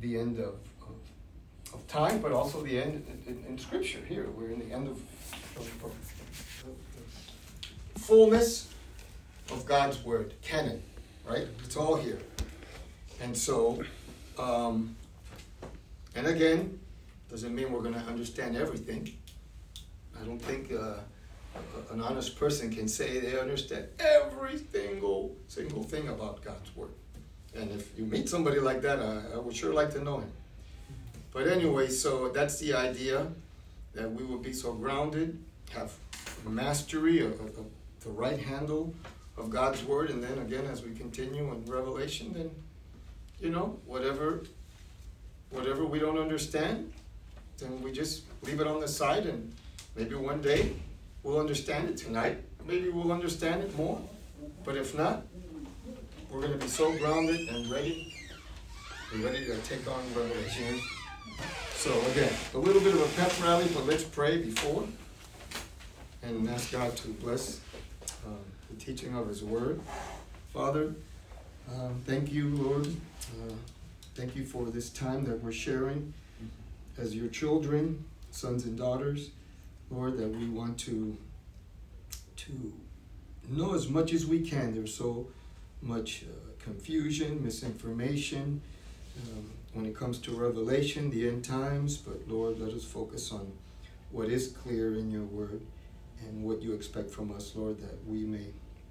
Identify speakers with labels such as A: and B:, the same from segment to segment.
A: the end of time, but also the end in Scripture here. We're in the end of fullness of God's Word, canon, right? It's all here. And so, and again, doesn't mean we're going to understand everything. I don't think an honest person can say they understand every single thing about God's Word. And if you meet somebody like that, I would sure like to know him. But anyway, so that's the idea, that we will be so grounded, have mastery of the right handle of God's Word. And then again, as we continue in Revelation, then, you know, whatever we don't understand, then we just leave it on the side, and maybe one day we'll understand it. Tonight, maybe we'll understand it more. But if not, we're going to be so grounded and ready. We're ready to take on Revelation. So again, a little bit of a pep rally, but let's pray before and ask God to bless the teaching of His Word. Father, thank you, Lord. Thank you for this time that we're sharing as your children, sons and daughters, Lord, that we want to know as much as we can. There's so much confusion, misinformation when it comes to Revelation, the end times, but Lord, let us focus on what is clear in your word and what you expect from us, Lord, that we may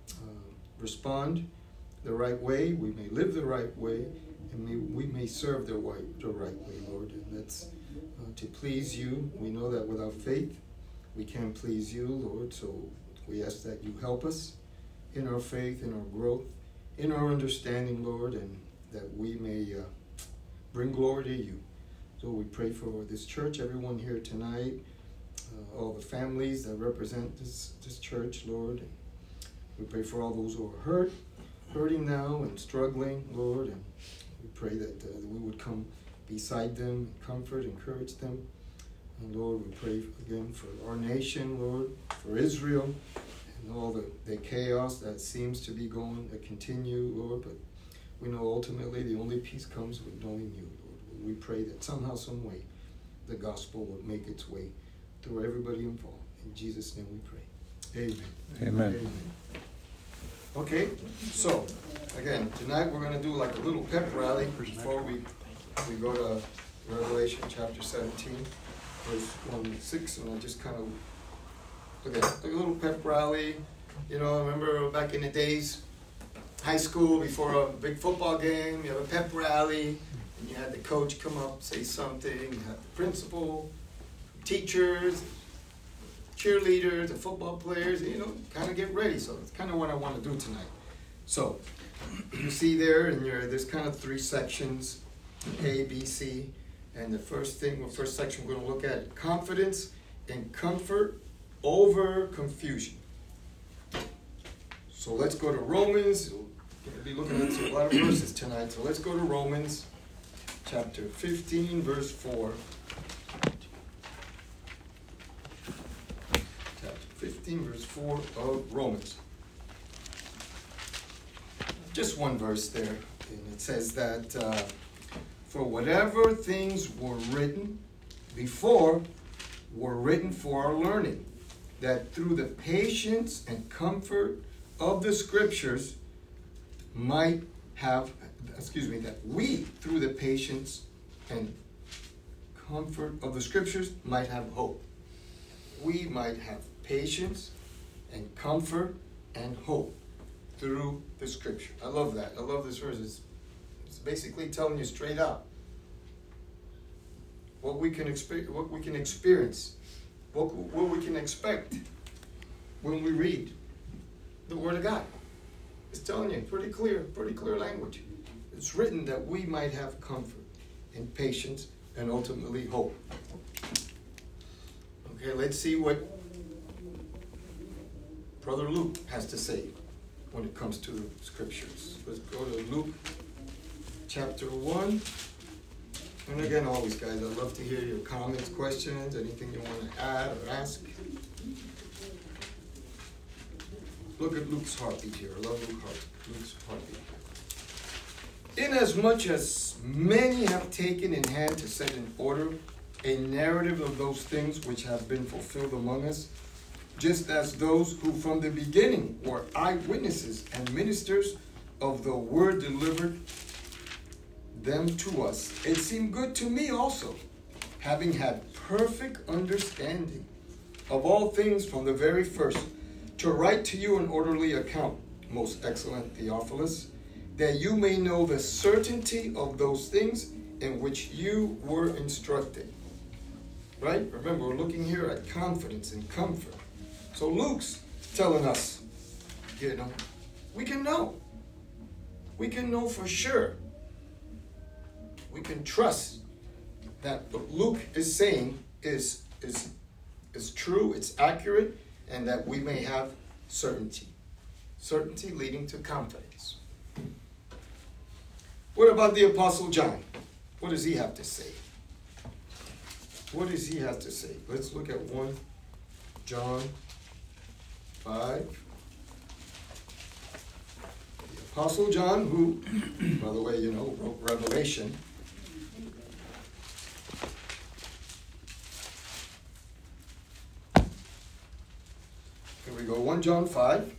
A: respond the right way, we may live the right way, and we may serve the right way, Lord. And that's to please you. We know that without faith, we can't please you, Lord, so we ask that you help us in our faith, in our growth, in our understanding, Lord, and that we may bring glory to you. So we pray for this church, everyone here tonight, all the families that represent this church, Lord. And we pray for all those who are hurting now and struggling, Lord, and we pray that we would come beside them, comfort, encourage them. And Lord, we pray again for our nation, Lord, for Israel, and all the chaos that seems to be going to continue, Lord. But we know ultimately the only peace comes with knowing you, Lord. We pray that somehow, some way, the gospel will make its way through everybody involved. In Jesus' name we pray. Amen.
B: Amen.
A: Amen. Okay, so again, tonight we're going to do like a little pep rally before we go to Revelation chapter 17, verse 1 and 6, and I'll just kind of, again, like a little pep rally. You know, I remember back in the days, high school, before a big football game, you have a pep rally, and you had the coach come up, say something, you had the principal, teachers, cheerleaders, the football players, you know, kind of get ready. So it's kind of what I want to do tonight. So you see there, there's kind of three sections, A, B, C, and the first section we're going to look at, confidence and comfort over confusion. So let's go to Romans. We're going to be looking at a lot of verses tonight. So let's go to Romans chapter 15, verse 4. Chapter 15, verse 4 of Romans. Just one verse there. And it says that for whatever things were written before were written for our learning, that through the patience and comfort of the Scriptures might have, that we, through the patience and comfort of the Scriptures, might have hope. We might have patience and comfort and hope through the Scripture. I love that. I love this verse. It's basically telling you straight out what we can experience, what we can expect when we read the Word of God. It's telling you pretty clear language. It's written that we might have comfort and patience and ultimately hope. Okay, let's see what Brother Luke has to say when it comes to the Scriptures. Let's go to Luke chapter 1. And again, always, guys, I'd love to hear your comments, questions, anything you want to add or ask. Look at Luke's heartbeat here. I love Luke's heartbeat. Inasmuch as many have taken in hand to set in order a narrative of those things which have been fulfilled among us, just as those who from the beginning were eyewitnesses and ministers of the word delivered them to us. It seemed good to me also, having had perfect understanding of all things from the very first, to write to you an orderly account, most excellent Theophilus, that you may know the certainty of those things in which you were instructed. Right? Remember, we're looking here at confidence and comfort. So Luke's telling us, we can know. We can know for sure. We can trust that what Luke is saying is true, it's accurate, and that we may have certainty. Certainty leading to confidence. What about the Apostle John? What does he have to say? What does he have to say? Let's look at 1 John 5. The Apostle John, who, by the way, wrote Revelation. Here we go, 1 John 5,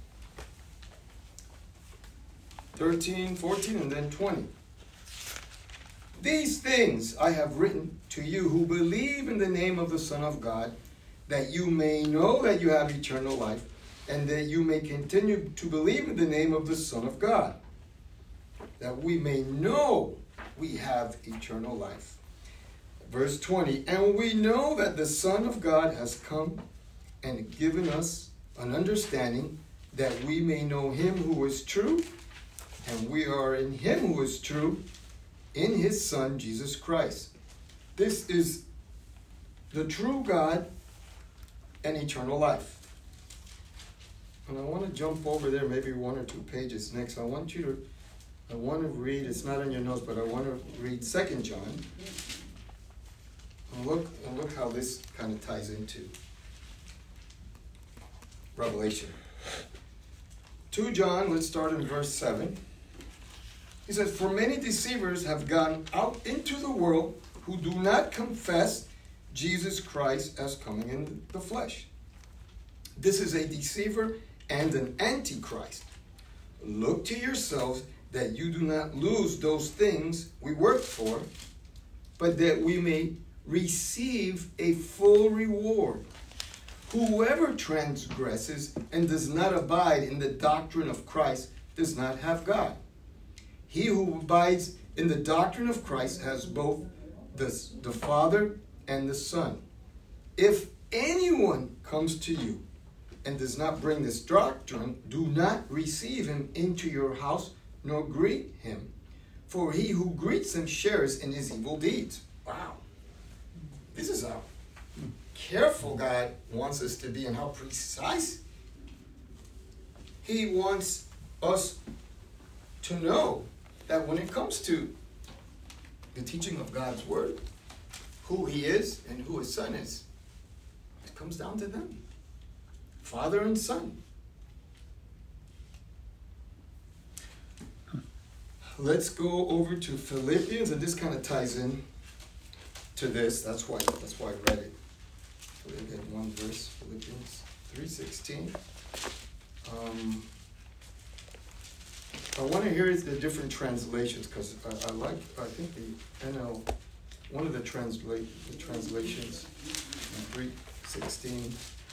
A: 13, 14, and then 20. These things I have written to you who believe in the name of the Son of God, that you may know that you have eternal life, and that you may continue to believe in the name of the Son of God, that we may know we have eternal life. Verse 20, and we know that the Son of God has come and given us an understanding that we may know him who is true, and we are in him who is true, in his Son, Jesus Christ. This is the true God and eternal life. And I want to jump over there, maybe 1 or 2 pages next. I want to read, it's not in your notes, but I want to read 2 John. And look how this kind of ties into Revelation. 2 John, let's start in verse 7. He says, for many deceivers have gone out into the world who do not confess Jesus Christ as coming in the flesh. This is a deceiver and an antichrist. Look to yourselves that you do not lose those things we worked for, but that we may receive a full reward. Whoever transgresses and does not abide in the doctrine of Christ does not have God. He who abides in the doctrine of Christ has both the Father and the Son. If anyone comes to you and does not bring this doctrine, do not receive him into your house, nor greet him. For he who greets him shares in his evil deeds. Wow. This is how careful God wants us to be and how precise. He wants us to know that when it comes to the teaching of God's word, who he is and who his Son is, it comes down to them. Father and Son. Let's go over to Philippians, and this kind of ties in to this. That's why I read it. Philippians 1 verse, Philippians 3:16. I want to hear the different translations because I think the NL, one of the translations in 3:16.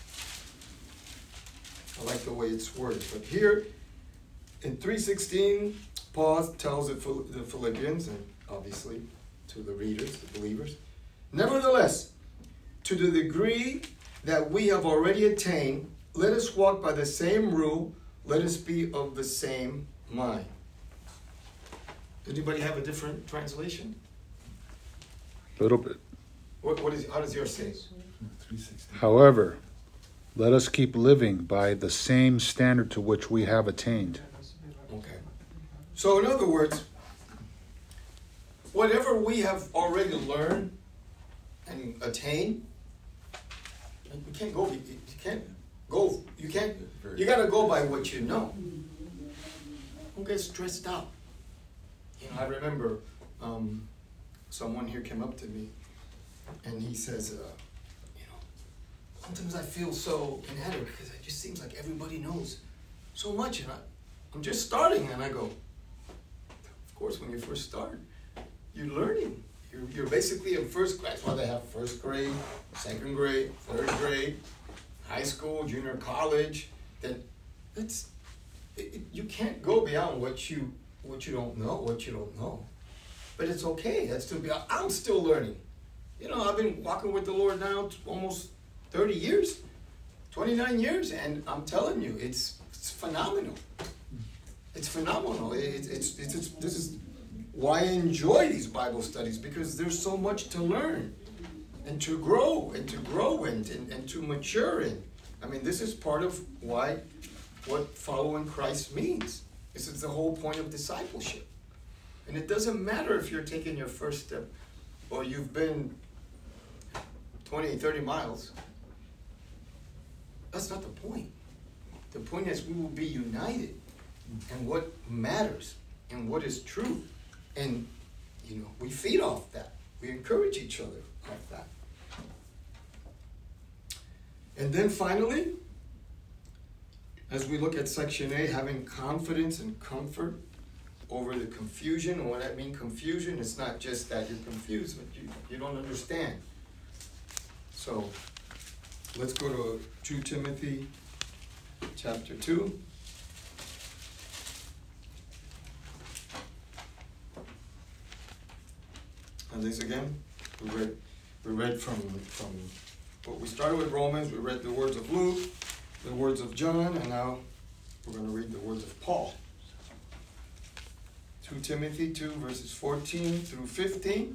A: I like the way it's worded. But here in 3:16, Paul tells the Philippians, and obviously to the readers, the believers, nevertheless, to the degree that we have already attained, let us walk by the same rule, let us be of the same mind. Anybody have a different translation?
B: A little bit.
A: How does yours say?
B: However, let us keep living by the same standard to which we have attained.
A: Okay. So in other words, whatever we have already learned and attained, you can't go. You got to go by what you know. Don't get stressed out. I remember someone here came up to me and he says, sometimes I feel so inadequate because it just seems like everybody knows so much, and I'm just starting. And I go, of course, when you first start, you're learning. You're basically in first grade. That's why they have first grade, second grade, third grade, high school, junior college. Then you can't go beyond what you don't know. But it's okay. I'm still learning. I've been walking with the Lord now almost 30 years, 29 years, and I'm telling you, it's phenomenal. It's phenomenal. This is why I enjoy these Bible studies, because there's so much to learn and to grow and to mature in. I mean, this is part of what following Christ means. This is the whole point of discipleship. And it doesn't matter if you're taking your first step or you've been 20, 30 miles. That's not the point. The point is we will be united in what matters and what is true. And, we feed off that. We encourage each other off that. And then finally, as we look at section A, having confidence and comfort over the confusion. And when I mean confusion, it's not just that you're confused, but you don't understand. So let's go to 2 Timothy chapter 2. And this again, we read from what we started with Romans, we read the words of Luke, the words of John, and now we're going to read the words of Paul. 2 Timothy 2, verses 14 through 15.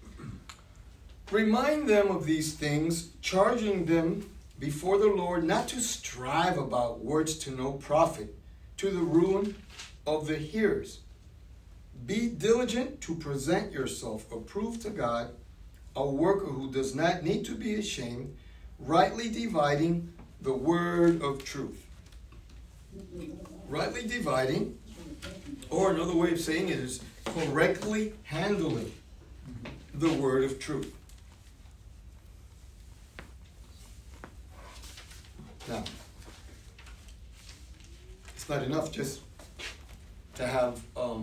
A: Remind them of these things, charging them before the Lord not to strive about words to no profit, to the ruin of the hearers. Be diligent to present yourself approved to God, a worker who does not need to be ashamed, rightly dividing the word of truth. Rightly dividing, or another way of saying it is correctly handling the word of truth. Now, it's not enough just to have,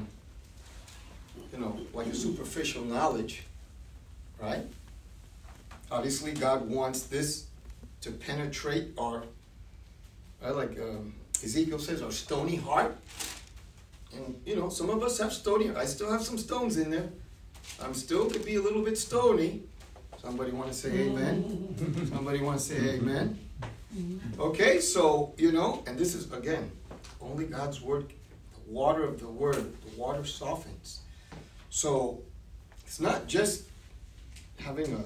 A: like a superficial knowledge, right? Obviously, God wants this to penetrate our, like Ezekiel says, our stony heart. And, some of us have stony. I still have some stones in there. I'm still could be a little bit stony. Somebody want to say amen? Somebody want to say amen? Okay, so, and this is, again, only God's word, the water of the word, the water softens. So, it's not just having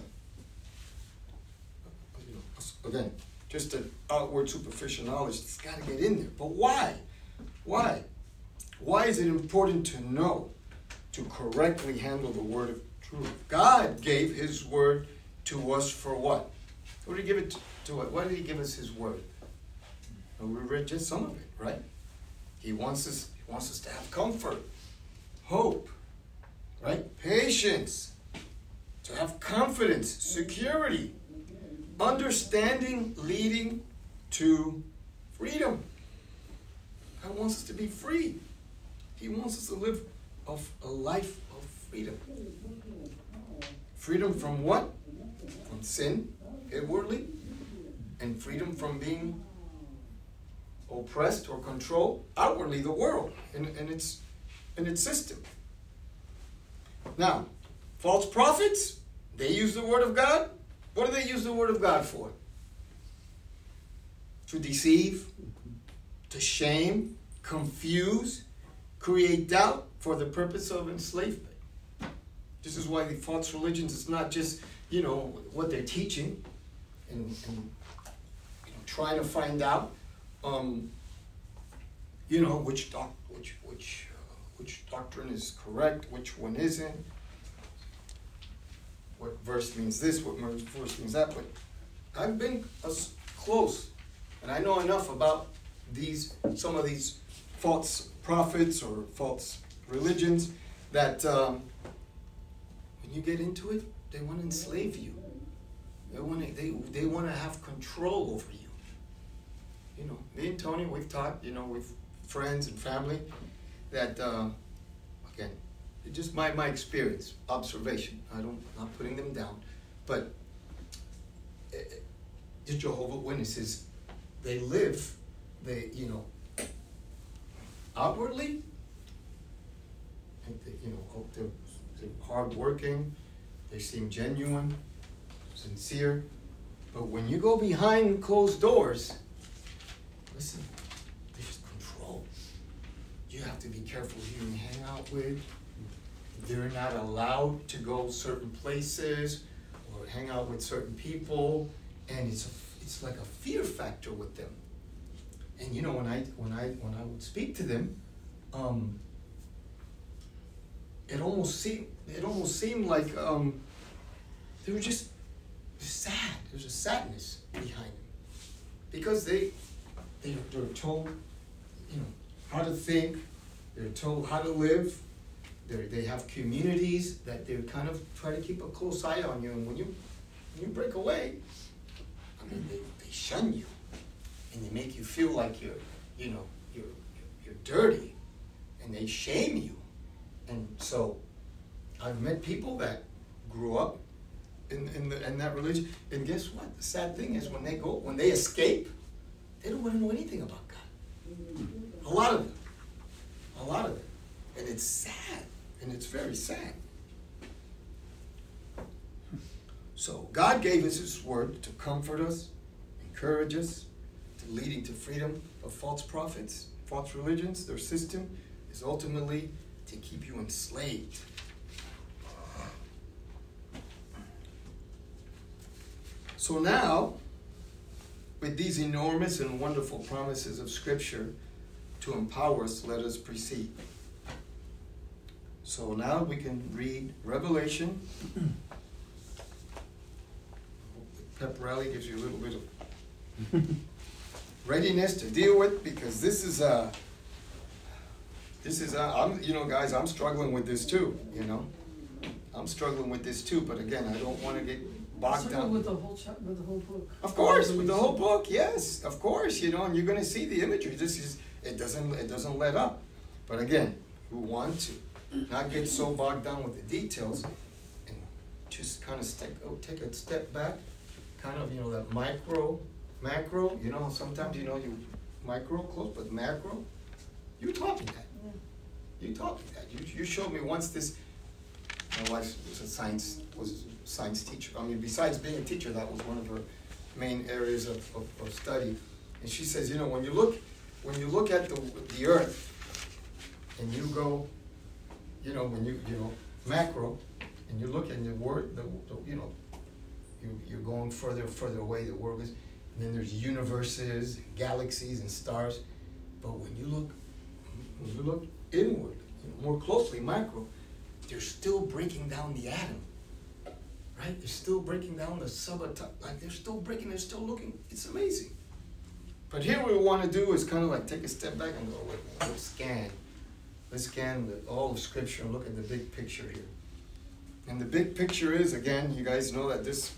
A: again, just an outward superficial knowledge. It's got to get in there. But why? Why? Why is it important to know, to correctly handle the word of truth? God gave his word to us for what? What did he give it to us? Why did he give us his word? And we read just some of it, right? He wants us to have comfort, hope, right? Patience, to have confidence, security, understanding leading to freedom. God wants us to be free. He wants us to live a life of freedom. Freedom from what? From sin, inwardly, and freedom from being oppressed or controlled outwardly, the world and its system. Now, false prophets, they use the word of God. What do they use the word of God for? To deceive, to shame, confuse, create doubt for the purpose of enslavement. This is why the false religions, it's not just, what they're teaching and trying to find out, which doctrine is correct, which one isn't, what verse means this, what verse means that. But I've been close, and I know enough about some of these false prophets or false religions that you get into it, they want to enslave you. They want to have control over you. You know, me and Tony, we've talked, you know, with friends and family, that again, it's just my experience, observation. I'm not putting them down, but the Jehovah's Witnesses, they live, you know, outwardly, you know, they're hardworking, they seem genuine, sincere, but when you go behind closed doors, listen, there's control. You have to be careful who you hang out with. They're not allowed to go certain places or hang out with certain people, and it's like a fear factor with them. And you know, when I would speak to them, it almost seemed like they were just sad. There's a sadness behind them because they're told, you know, how to think. They're told how to live. They have communities that they kind of try to keep a close eye on you, and when you break away, I mean, they shun you, and they make you feel like you're dirty, and they shame you. And so, I've met people that grew up in that religion, and guess what? The sad thing is when they escape, they don't want to know anything about God. A lot of them, and it's sad, and it's very sad. So God gave us His word to comfort us, encourage us, to leading to freedom of false prophets, false religions. Their system is ultimately to keep you enslaved. So now, with these enormous and wonderful promises of Scripture to empower us, let us proceed. So now we can read Revelation. Pep rally gives you a little bit of readiness to deal with, because this is guys, I'm struggling with this too. You know, I'm struggling with this too. But again, I don't want to get bogged down
C: with the whole with the whole book.
A: Of course, with the whole book, yes, of course. You know, and you're going to see the imagery. It doesn't let up. But again, we want to not get so bogged down with the details, and just kind of take a step back, kind of, you know, that macro. You know, sometimes, you know, you micro close, but macro. You taught me that. You taught me that. You showed me once this. My wife was a science teacher. I mean, besides being a teacher, that was one of her main areas of study. And she says, you know, when you look at the earth, and you go, you know, when you macro, and you look at the word, you know, you're going further away. The world is, and then there's universes, galaxies, and stars. But when you look inward, more closely, macro, they're still breaking down the atom, right? They're still breaking down the subatomic, like they're still looking. It's amazing. But here what we want to do is kind of like take a step back and go, wait, let's scan all of Scripture and look at the big picture here. And the big picture is, again, you guys know that this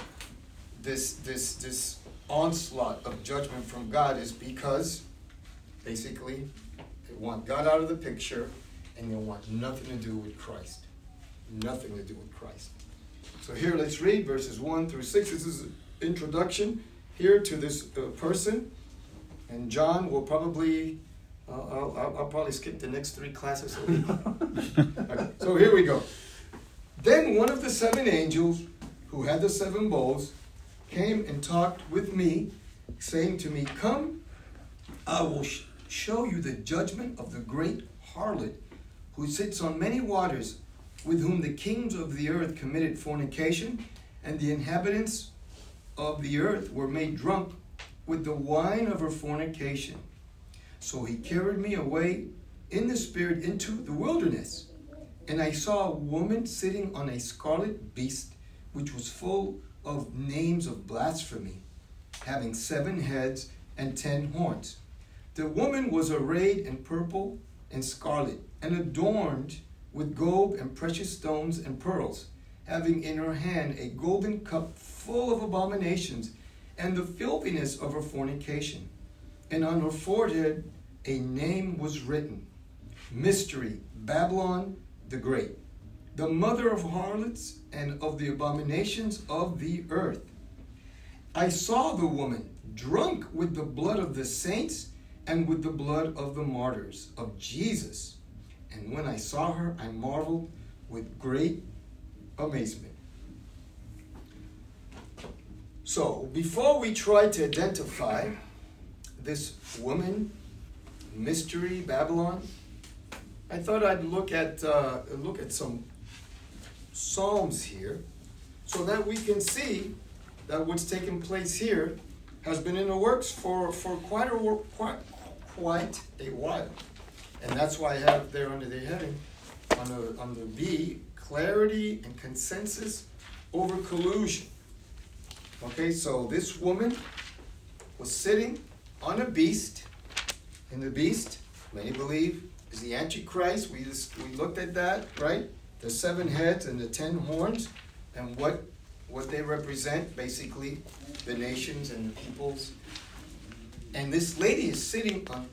A: onslaught of judgment from God is because basically they want God out of the picture, and they want nothing to do with Christ. Nothing to do with Christ. So here, let's read verses 1 through 6. This is an introduction here to this person. And John will probably, I'll probably skip the next 3 classes. Okay, so here we go. Then one of the 7 angels who had the 7 bowls came and talked with me, saying to me, "Come, I will show you the judgment of the great harlot, who sits on many waters, with whom the kings of the earth committed fornication, and the inhabitants of the earth were made drunk with the wine of her fornication." So he carried me away in the spirit into the wilderness, and I saw a woman sitting on a scarlet beast, which was full of names of blasphemy, having 7 heads and 10 horns. The woman was arrayed in purple and scarlet, and adorned with gold and precious stones and pearls, having in her hand a golden cup full of abominations and the filthiness of her fornication. And on her forehead a name was written, Mystery, Babylon the Great, the mother of harlots and of the abominations of the earth. I saw the woman drunk with the blood of the saints and with the blood of the martyrs of Jesus. And when I saw her, I marveled with great amazement. So, before we try to identify this woman, Mystery, Babylon, I thought I'd look at some Psalms here so that we can see that what's taking place here has been in the works for quite a while. And that's why I have there under the heading, under B, clarity and consensus over collusion. Okay, so this woman was sitting on a beast, and the beast, many believe, is the Antichrist. We looked at that, right? The 7 heads and the 10 horns, and what they represent, basically, the nations and the peoples. And this lady is sitting on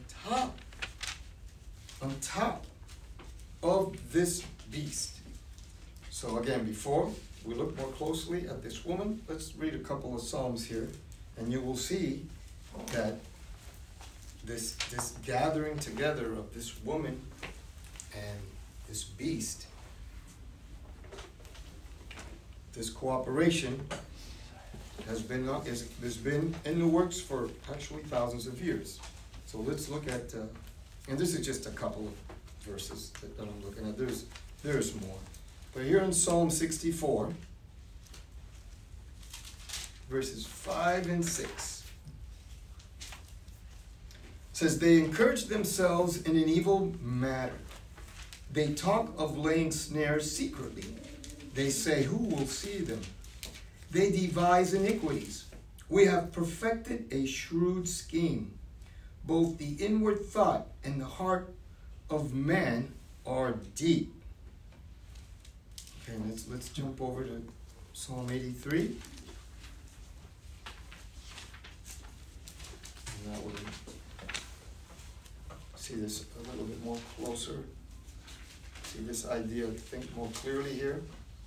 A: top of this beast. So again, before we look more closely at this woman, let's read a couple of Psalms here, and you will see that this gathering together of this woman and this beast, this cooperation has been in the works for actually thousands of years. So let's look at, and this is just a couple of verses that I'm looking at. There's more. But here in Psalm 64, verses 5 and 6, says, they encourage themselves in an evil matter. They talk of laying snares secretly. They say, who will see them? They devise iniquities. We have perfected a shrewd scheme. Both the inward thought and the heart of man are deep. Okay, let's jump over to Psalm 83. And that would see this a little bit more closer. See this idea, think more clearly here.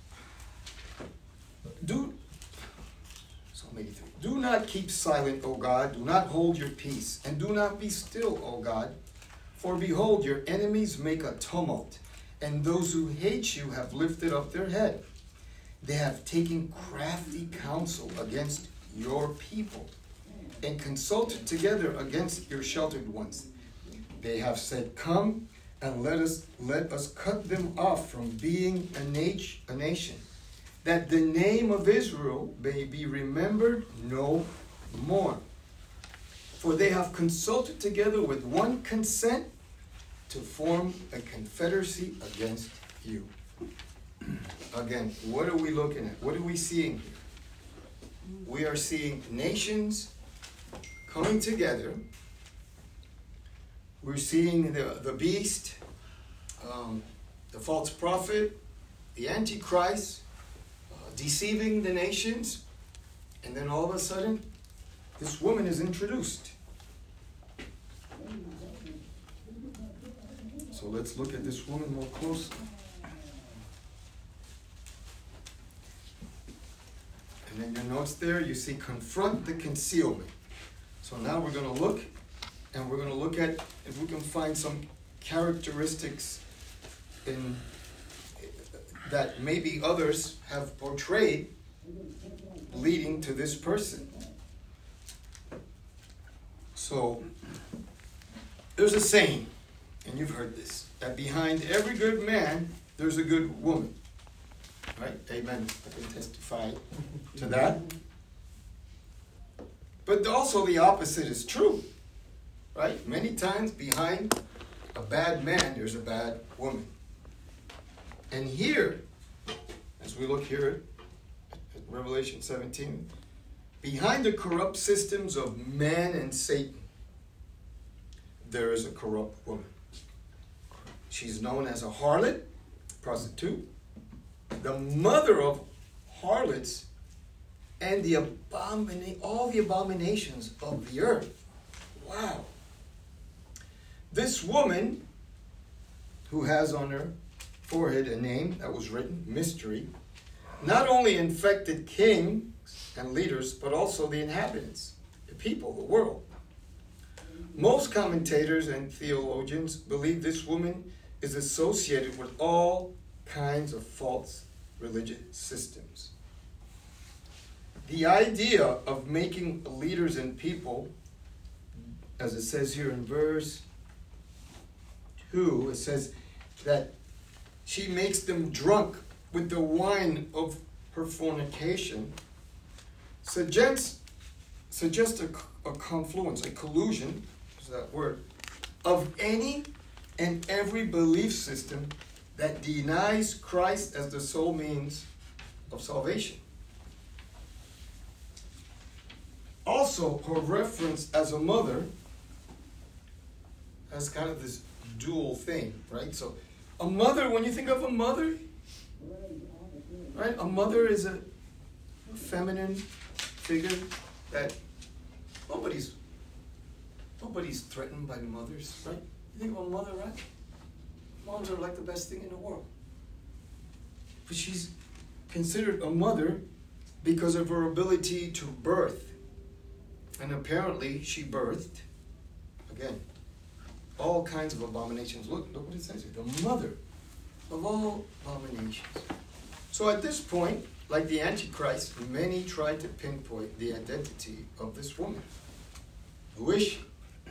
A: Psalm 83. Do not keep silent, O God. Do not hold your peace. And do not be still, O God. For behold, your enemies make a tumult, and those who hate you have lifted up their head. They have taken crafty counsel against your people, and consulted together against your sheltered ones. They have said, come and let us cut them off from being a nation, that the name of Israel may be remembered no more. For they have consulted together with one consent to form a confederacy against you. Again, what are we looking at? What are we seeing here? We are seeing nations coming together. We're seeing the beast, the false prophet, the Antichrist, deceiving the nations, and then all of a sudden, this woman is introduced. So let's look at this woman more closely. And in your notes there, you see confront the concealment. So now we're going to look, and we're going to look at if we can find some characteristics in that maybe others have portrayed leading to this person. So there's a saying, and you've heard this, that behind every good man, there's a good woman. Right? Amen. I can testify to that. But also the opposite is true. Right? Many times behind a bad man, there's a bad woman. And here, as we look here at Revelation 17, behind the corrupt systems of man and Satan, there is a corrupt woman. She's known as a harlot, prostitute, the mother of harlots and all the abominations of the earth. Wow. This woman, who has on her forehead a name that was written, Mystery, not only infected kings and leaders, but also the inhabitants, the people, the world. Most commentators and theologians believe this woman is associated with all kinds of false religious systems. The idea of making leaders and people, as it says here in verse 2, it says that she makes them drunk with the wine of her fornication, suggests a confluence, a collusion, is that word, of any and every belief system that denies Christ as the sole means of salvation. Also, her reference as a mother has kind of this dual thing, right? So, a mother, when you think of a mother, right? A mother is a feminine figure that nobody's threatened by mothers, right? You think of a mother, right? Moms are like the best thing in the world. But she's considered a mother because of her ability to birth. And apparently she birthed, again, all kinds of abominations. Look what it says here. The mother of all abominations. So at this point, like the Antichrist, many try to pinpoint the identity of this woman. Who is she?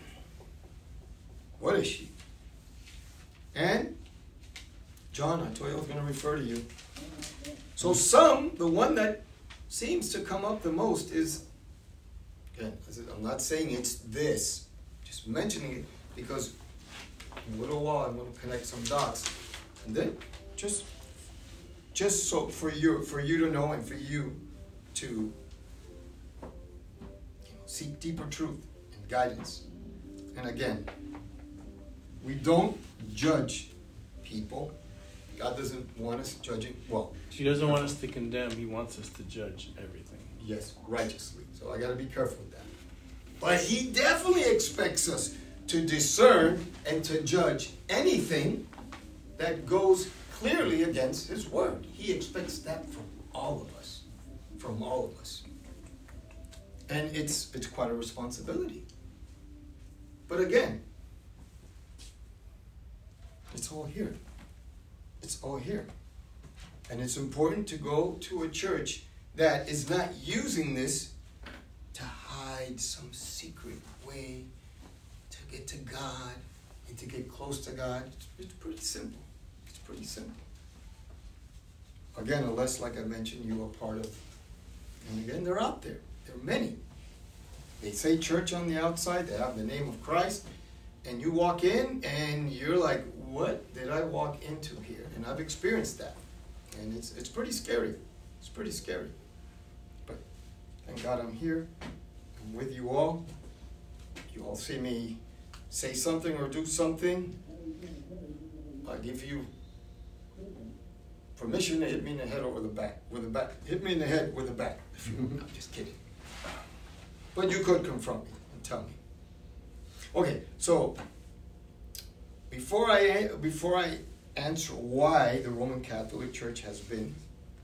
A: What is she? And John, I told you I was going to refer to you. So the one that seems to come up the most is, again, I'm not saying it's this, just mentioning it because in a little while I'm going to connect some dots. And then just so for you to know and for you to seek deeper truth and guidance. And again, we don't judge people. God doesn't want us judging. Well,
C: He doesn't want us to condemn. He wants us to judge everything.
A: Yes, righteously. So I got to be careful with that. But He definitely expects us to discern and to judge anything that goes clearly against His word. He expects that from all of us. From all of us. And it's quite a responsibility. But again, it's all here. It's all here. And it's important to go to a church that is not using this to hide some secret way to get to God and to get close to God. It's pretty simple. It's pretty simple. Again, unless, like I mentioned, you are part of, and again, they're out there. There are many. They say church on the outside. They have the name of Christ. And you walk in and you're like, what did I walk into here? And I've experienced that. And it's pretty scary. It's pretty scary. But thank God I'm here. I'm with you all. You all see me say something or do something. I give you permission to hit me in the head with a bat. Hit me in the head with a bat. I'm just kidding. But you could confront me and tell me. Okay, so before I answer why the Roman Catholic Church has been,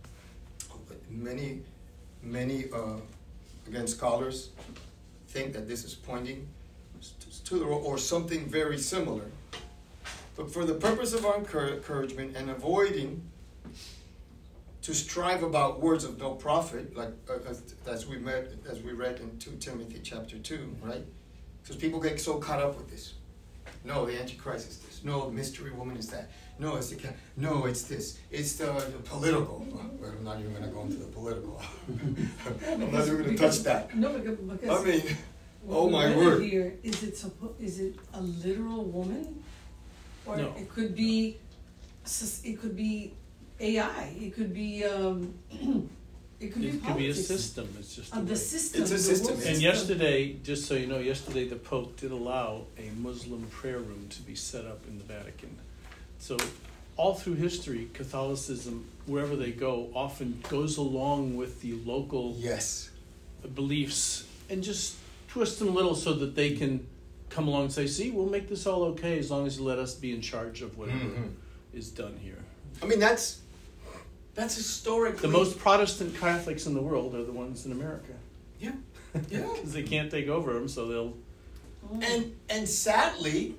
A: many again, scholars think that this is pointing to or something very similar. But for the purpose of our encouragement and avoiding to strive about words of no profit, like as we read in 2 Timothy chapter 2, right? Because people get so caught up with this. No, the Antichrist is this. No, the mystery woman is that. No, it's no, it's this. It's the political. Well, I'm not even going to go into the political. I'm not even going to touch that.
D: No, because
A: I mean, oh my word.
D: Here, is it a literal woman, or
C: No.
D: it could be AI. It could be It could be
C: It could be a system. It's just a
D: the
C: way.
D: system.
A: It's a
D: the
A: system.
D: world
C: And yesterday, just so you know, yesterday the Pope did allow a Muslim prayer room to be set up in the Vatican. So all through history, Catholicism, wherever they go, often goes along with the local
A: Yes.
C: beliefs and just twist them a little so that they can come along and say, see, we'll make this all okay as long as you let us be in charge of whatever is done here.
A: I mean, that's historically...
C: The most Protestant Catholics in the world are the ones in America.
A: Yeah. Yeah.
C: Because they can't take over them, so they'll...
A: And sadly,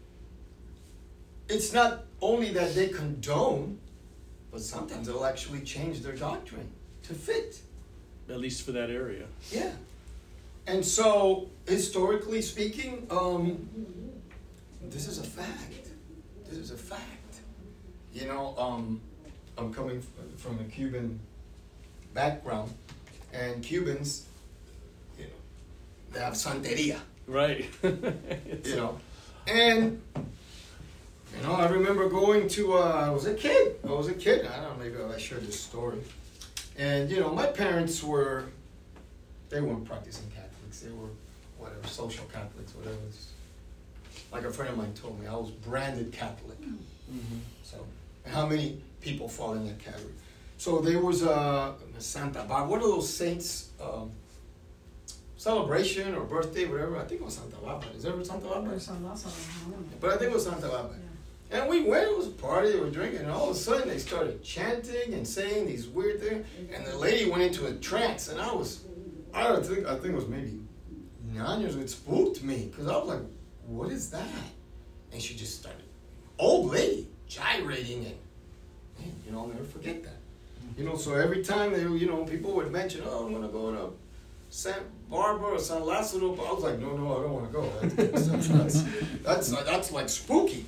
A: it's not only that they condone, but sometimes they'll actually change their doctrine to fit.
C: At least for that area.
A: Yeah. And so, historically speaking, this is a fact. This is a fact. You know, I'm coming from a Cuban background, and Cubans, you know, they have Santeria.
C: Right.
A: You know, and you know, I remember going to I was a kid. I don't know, maybe I shared this story. And you know, my parents they weren't practicing Catholics. They were whatever, social Catholics, whatever. Like a friend of mine told me, I was branded Catholic.
C: Mm-hmm.
A: So, and how many people fall in that category? So there was a Santa Barbara, one of those saints. Celebration or birthday, whatever. I think it was Santa Barbara. Is there Santa Barbara? But I think it was Santa Barbara. Yeah. And we went, it was a party, they were drinking, and all of a sudden they started chanting and saying these weird things, and the lady went into a trance, and I think it was maybe 9 years old. It spooked me, because I was like, what is that? And she just started, old lady, gyrating, and man, you know, I'll never forget that. You know, so every time people would mention, oh, I'm going to go to Santa Barbara or San Lazaro, but I was like, no, I don't want to go. That's like spooky.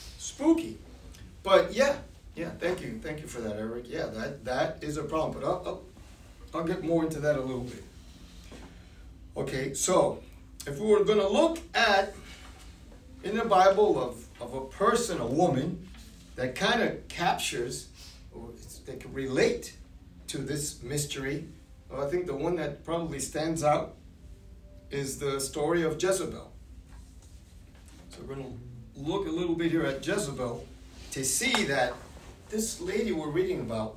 A: But yeah, thank you for that, Eric. Yeah, that is a problem, but I'll get more into that a little bit. Okay, so if we were going to look at in the Bible of a person, a woman, that kind of captures, or they can relate to this mystery. I think the one that probably stands out is the story of Jezebel. So we're going to look a little bit here at Jezebel to see that this lady we're reading about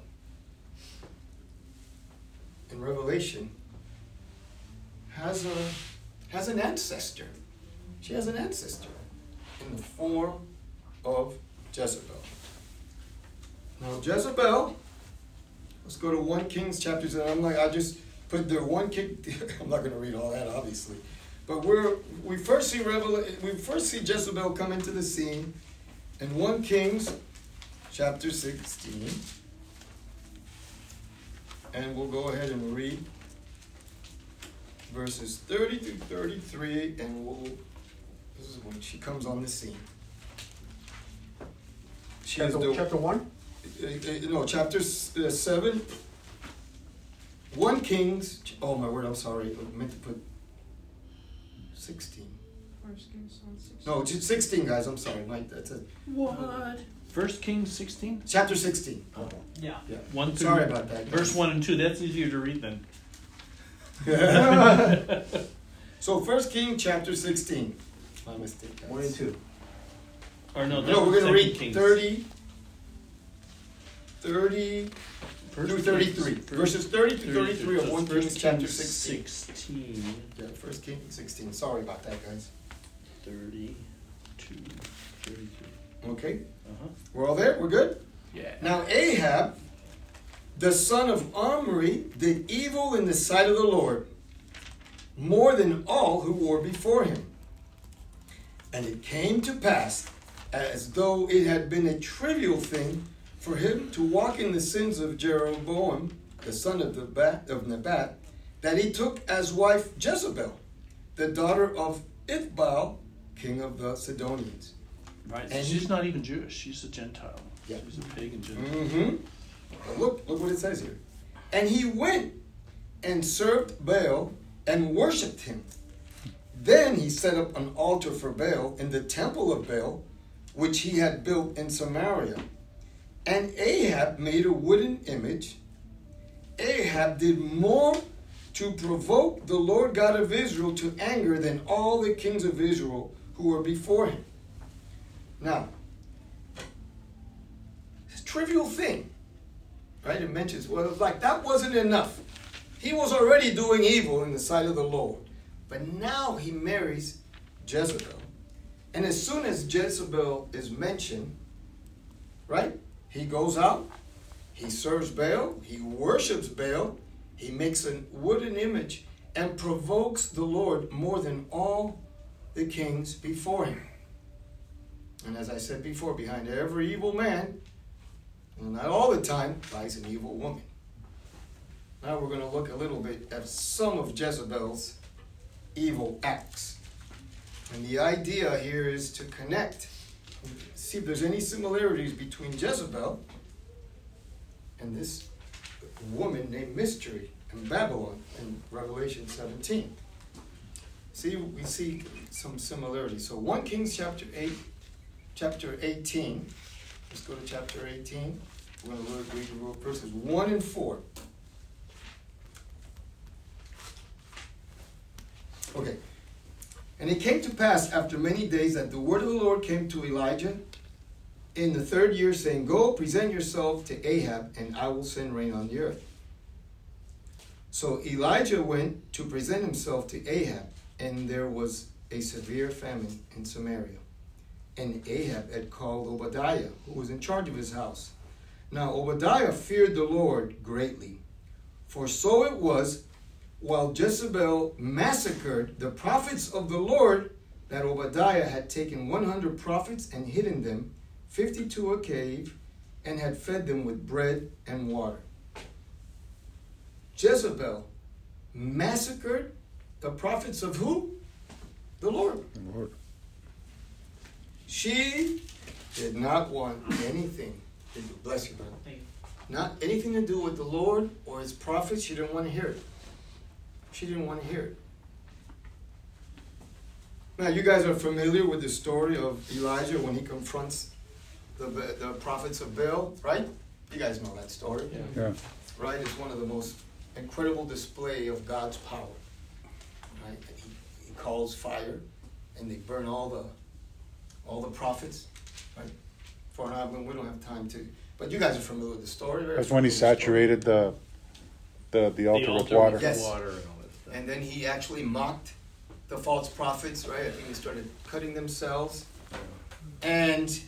A: in Revelation has an ancestor. She has an ancestor in the form of Jezebel. Now Jezebel, let's go to 1 Kings chapter 7. I just put there 1 King. I'm not going to read all that, obviously, but we first see Jezebel come into the scene in 1 Kings chapter 16, and we'll go ahead and read verses 30 through 33, and this is when she comes on the scene.
E: Chapter 1?
A: No, chapter 7. 1 Kings. Oh my word! I'm sorry. I meant to put 16.
D: 1 Kings 16.
A: No, 16, guys. I'm sorry. That's it.
C: What? 1 Kings 16?
A: Chapter 16.
C: Oh.
D: Yeah.
C: 1 through,
A: sorry about that.
C: Verse 1 and 2. That's easier to read then.
A: So 1 Kings chapter 16. My mistake, guys.
E: 1 and 2.
C: Or no,
A: No, we're going to read
C: Kings.
A: 30 through 33. Verses 30 to 33 of 1 Kings chapter 16. Yeah, 1 Kings 16. Sorry about that, guys.
C: 30 to 33.
A: Okay.
C: Uh-huh.
A: We're all there? We're good?
C: Yeah.
A: Now Ahab, the son of Omri, did evil in the sight of the Lord, more than all who were before him. And it came to pass, as though it had been a trivial thing for him to walk in the sins of Jeroboam, the son of Nebat, that he took as wife Jezebel, the daughter of Ithbaal, king of the Sidonians.
C: Right.
A: And
C: she's not even Jewish. She's a Gentile.
A: Yeah.
C: She's a pagan Gentile.
A: Mm-hmm. Look what it says here. And he went and served Baal and worshipped him. Then he set up an altar for Baal in the temple of Baal, which he had built in Samaria. And Ahab made a wooden image. Ahab did more to provoke the Lord God of Israel to anger than all the kings of Israel who were before him. Now, trivial thing. Right? It mentions, well, it's like that wasn't enough. He was already doing evil in the sight of the Lord. But now he marries Jezebel. And as soon as Jezebel is mentioned, right? He goes out, he serves Baal, he worships Baal, he makes a wooden image and provokes the Lord more than all the kings before him. And as I said before, behind every evil man, and not all the time, lies an evil woman. Now we're going to look a little bit at some of Jezebel's evil acts. And the idea here is to connect, see if there's any similarities between Jezebel and this woman named Mystery in Babylon in Revelation 17. See, we see some similarities. So 1 Kings chapter 18. Let's go to chapter 18. We're going to read verses 1 and 4. Okay. And it came to pass after many days that the word of the Lord came to Elijah in the 3rd year, saying, Go, present yourself to Ahab, and I will send rain on the earth. So Elijah went to present himself to Ahab, and there was a severe famine in Samaria. And Ahab had called Obadiah, who was in charge of his house. Now Obadiah feared the Lord greatly, for so it was, while Jezebel massacred the prophets of the Lord, that Obadiah had taken 100 prophets and hidden them, 50 to a cave, and had fed them with bread and water. Jezebel massacred the prophets of who? The Lord.
B: The Lord.
A: She did not want anything, bless you, brother, not anything to do with the Lord or his prophets. She didn't want to hear it. She didn't want to hear it. Now, you guys are familiar with the story of Elijah when he confronts the prophets of Baal, right? You guys know that story.
B: Yeah.
A: Right? It's one of the most incredible display of God's power. Right? He calls fire, and they burn all the prophets. Right? We don't have time to. But you guys are familiar with the story, right?
B: That's when he saturated the altar with water.
A: Yes.
C: Water and all that stuff.
A: And then he actually mocked the false prophets, right? I think they started cutting themselves. And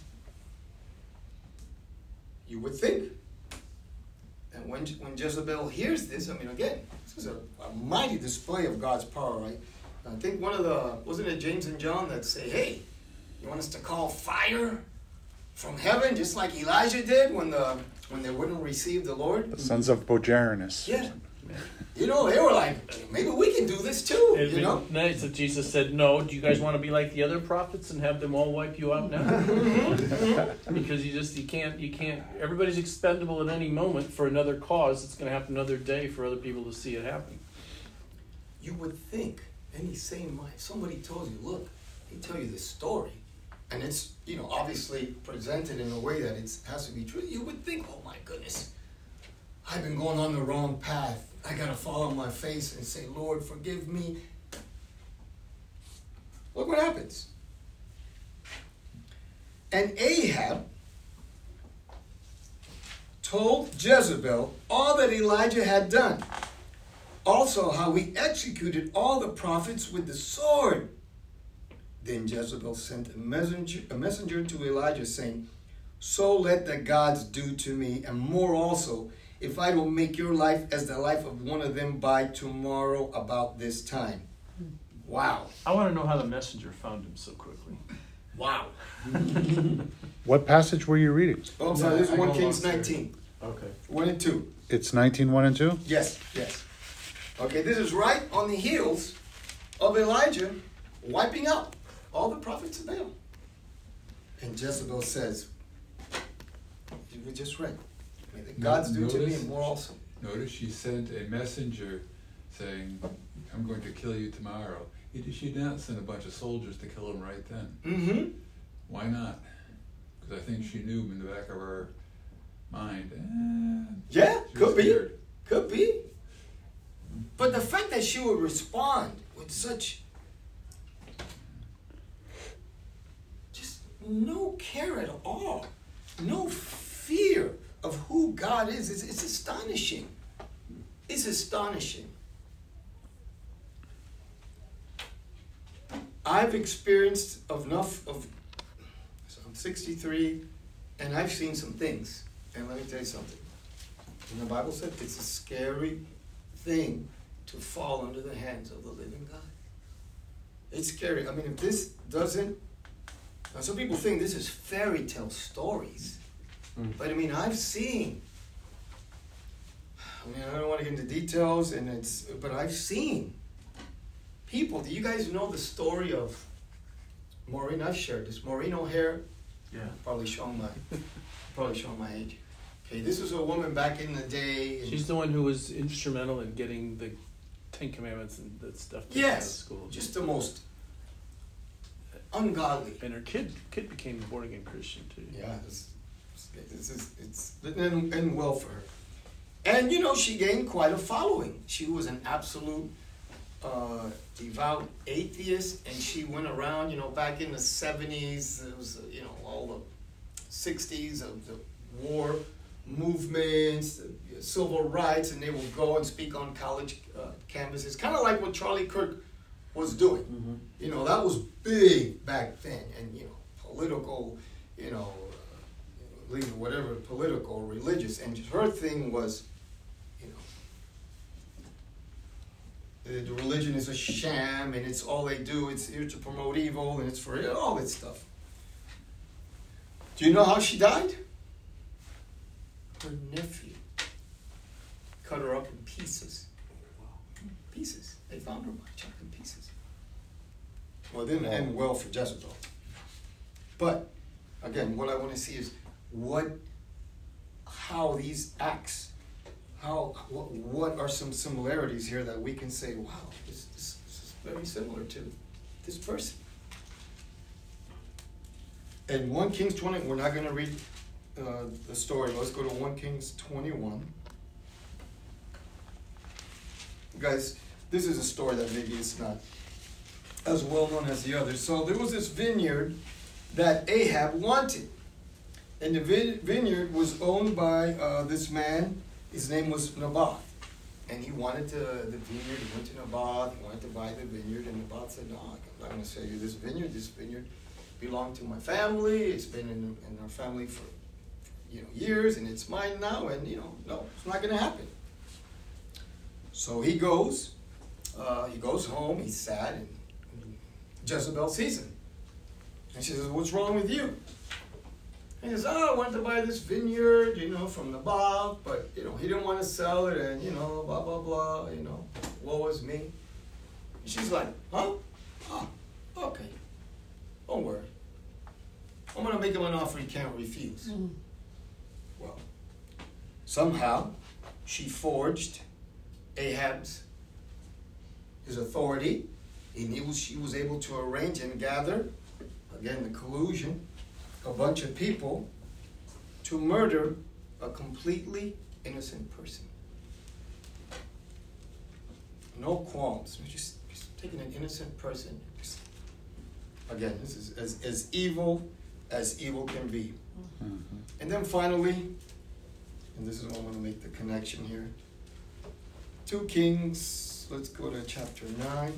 A: you would think that when Jezebel hears this, I mean, again, this is a mighty display of God's power, right? I think wasn't it James and John that say, hey, you want us to call fire from heaven, just like Elijah did when they wouldn't receive the Lord?
B: The sons of Bojarinus.
A: Yeah. You know, they were like, maybe we can do this too,
C: It'd be
A: know?
C: nice if Jesus said, no, do you guys want to be like the other prophets and have them all wipe you out now? Because you can't, everybody's expendable at any moment for another cause. It's going to happen another day for other people to see it happen.
A: You would think any sane mind, somebody told you, look, they tell you this story, and it's, obviously presented in a way that it has to be true. You would think, oh my goodness, I've been going on the wrong path. I got to fall on my face and say, Lord, forgive me. Look what happens. And Ahab told Jezebel all that Elijah had done. Also how he executed all the prophets with the sword. Then Jezebel sent a messenger to Elijah, saying, So let the gods do to me, and more also, if I don't make your life as the life of one of them by tomorrow about this time. Wow.
C: I want to know how the messenger found him so quickly.
A: Wow.
B: What passage were you reading?
A: Oh, I'm sorry, this is 1 Kings 19.
C: Okay.
A: 1 and 2.
B: It's 19:1 and 2?
A: Yes. Okay, this is right on the heels of Elijah wiping out all the prophets of Baal. And Jezebel says, we just read, may the gods do to me and more also.
F: Notice she sent a messenger saying, I'm going to kill you tomorrow. She did not send a bunch of soldiers to kill him right then.
A: Mm-hmm.
F: Why not? Because I think she knew in the back of her mind.
A: Yeah, could be.
F: Scared.
A: Could be. But the fact that she would respond with such just no care at all, no fear of who God is. It's astonishing. It's astonishing. I've experienced enough of, so I'm 63, and I've seen some things. And let me tell you something. And the Bible said it's a scary thing to fall under the hands of the living God. It's scary. I mean, if this doesn't, now some people think this is fairy tale stories. But I mean, I've seen, I don't want to get into details, but I've seen people. Do you guys know the story of Maureen? I've shared this. Maureen O'Hare.
C: Yeah.
A: Probably showing my age. Okay, this was a woman back in the day.
C: She's the one who was instrumental in getting the Ten Commandments and that stuff taken out of school.
A: Just the most ungodly.
C: And her kid became a born again Christian too.
A: Yeah, it's and well for her. And you know, she gained quite a following. She was an absolute devout atheist, and she went around, you know, back in the 70s, it was, you know, all the 60s of the war movements, the civil rights, and they would go and speak on college campuses, kind of like what Charlie Kirk was doing. Mm-hmm. You know, that was big back then, and, you know, political, you know, whatever, political, religious, and her thing was, the religion is a sham, and it's all they do. It's here to promote evil, and it's for all that stuff. Do you know how she died? Her nephew cut her up in pieces. Pieces. They found her chopped in pieces. Well, it didn't end well for Jezebel. But, again, what I want to see is how these acts, what are some similarities here that we can say, wow, this is very similar to this person. In 1 Kings 20, we're not going to read the story. Let's go to 1 Kings 21. Guys, this is a story that maybe it's not as well known as the others. So there was this vineyard that Ahab wanted. And the vineyard was owned by this man. His name was Naboth, and he wanted the vineyard. He went to Naboth. He wanted to buy the vineyard, and Naboth said, "No, I'm not going to sell you this vineyard. This vineyard belonged to my family. It's been in our family for years, and it's mine now. And no, it's not going to happen." So he goes home. He's sad, and Jezebel sees him, and she says, "What's wrong with you?" And he says, "I wanted to buy this vineyard, from Naboth, but, he didn't want to sell it, and, blah, blah, blah, woe is me." And she's like, "Huh? Oh, okay. Don't worry. I'm going to make him an offer he can't refuse." Mm. Well, somehow she forged his authority, and she was able to arrange and gather, again, the collusion, a bunch of people to murder a completely innocent person. No qualms. Just taking an innocent person. Again, this is as evil can be. Mm-hmm. And then finally, and this is where I want to make the connection here. 2 Kings, let's go to chapter 9.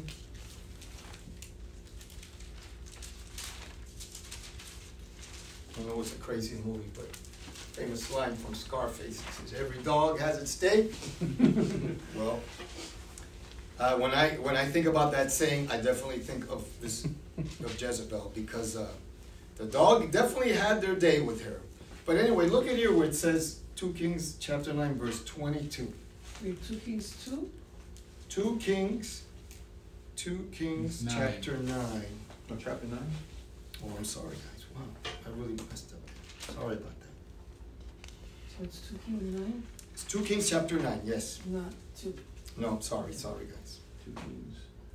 A: I know it's a crazy movie, but famous line from Scarface. It says, "Every dog has its day." Well, when I think about that saying, I definitely think of Jezebel, because the dog definitely had their day with her. But anyway, look at here where it says 2 Kings chapter 9 verse 22.
D: Wait, 2 Kings 2?
A: 2 Kings chapter 9.
E: No, chapter 9?
A: Oh, I'm sorry, guys. Wow, I really messed up. Sorry about that.
D: So it's 2 Kings 9?
A: It's 2 Kings chapter 9, yes.
D: Not 2.
A: No, sorry guys.
E: 2 Kings.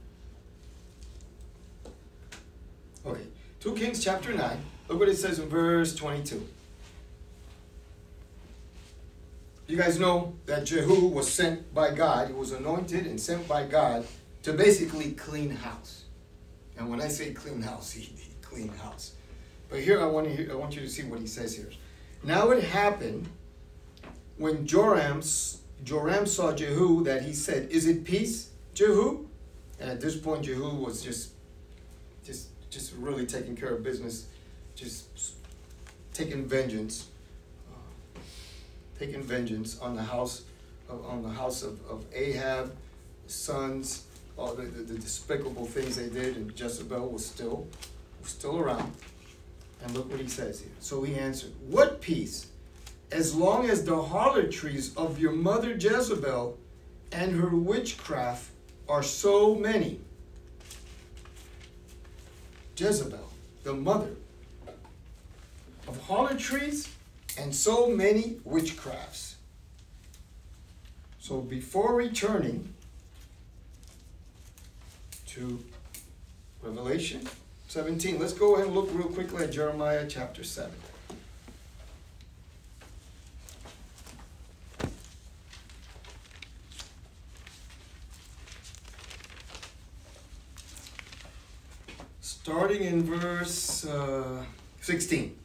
A: Okay, 2 Kings chapter 9. Look what it says in verse 22. You guys know that Jehu was sent by God. He was anointed and sent by God to basically clean house. And when I say clean house, he clean house. But here I want you to see what he says here. Now it happened when Joram saw Jehu that he said, "Is it peace, Jehu?" And at this point, Jehu was just really taking care of business, just taking vengeance on the house of Ahab, sons, all the despicable things they did, and Jezebel was still around. And look what he says here. So he answered, "What peace? As long as the harlotries of your mother Jezebel and her witchcraft are so many." Jezebel, the mother of harlotries and so many witchcrafts. So before returning to Revelation 17, let's go ahead and look real quickly at Jeremiah chapter 7. Starting in verse 16.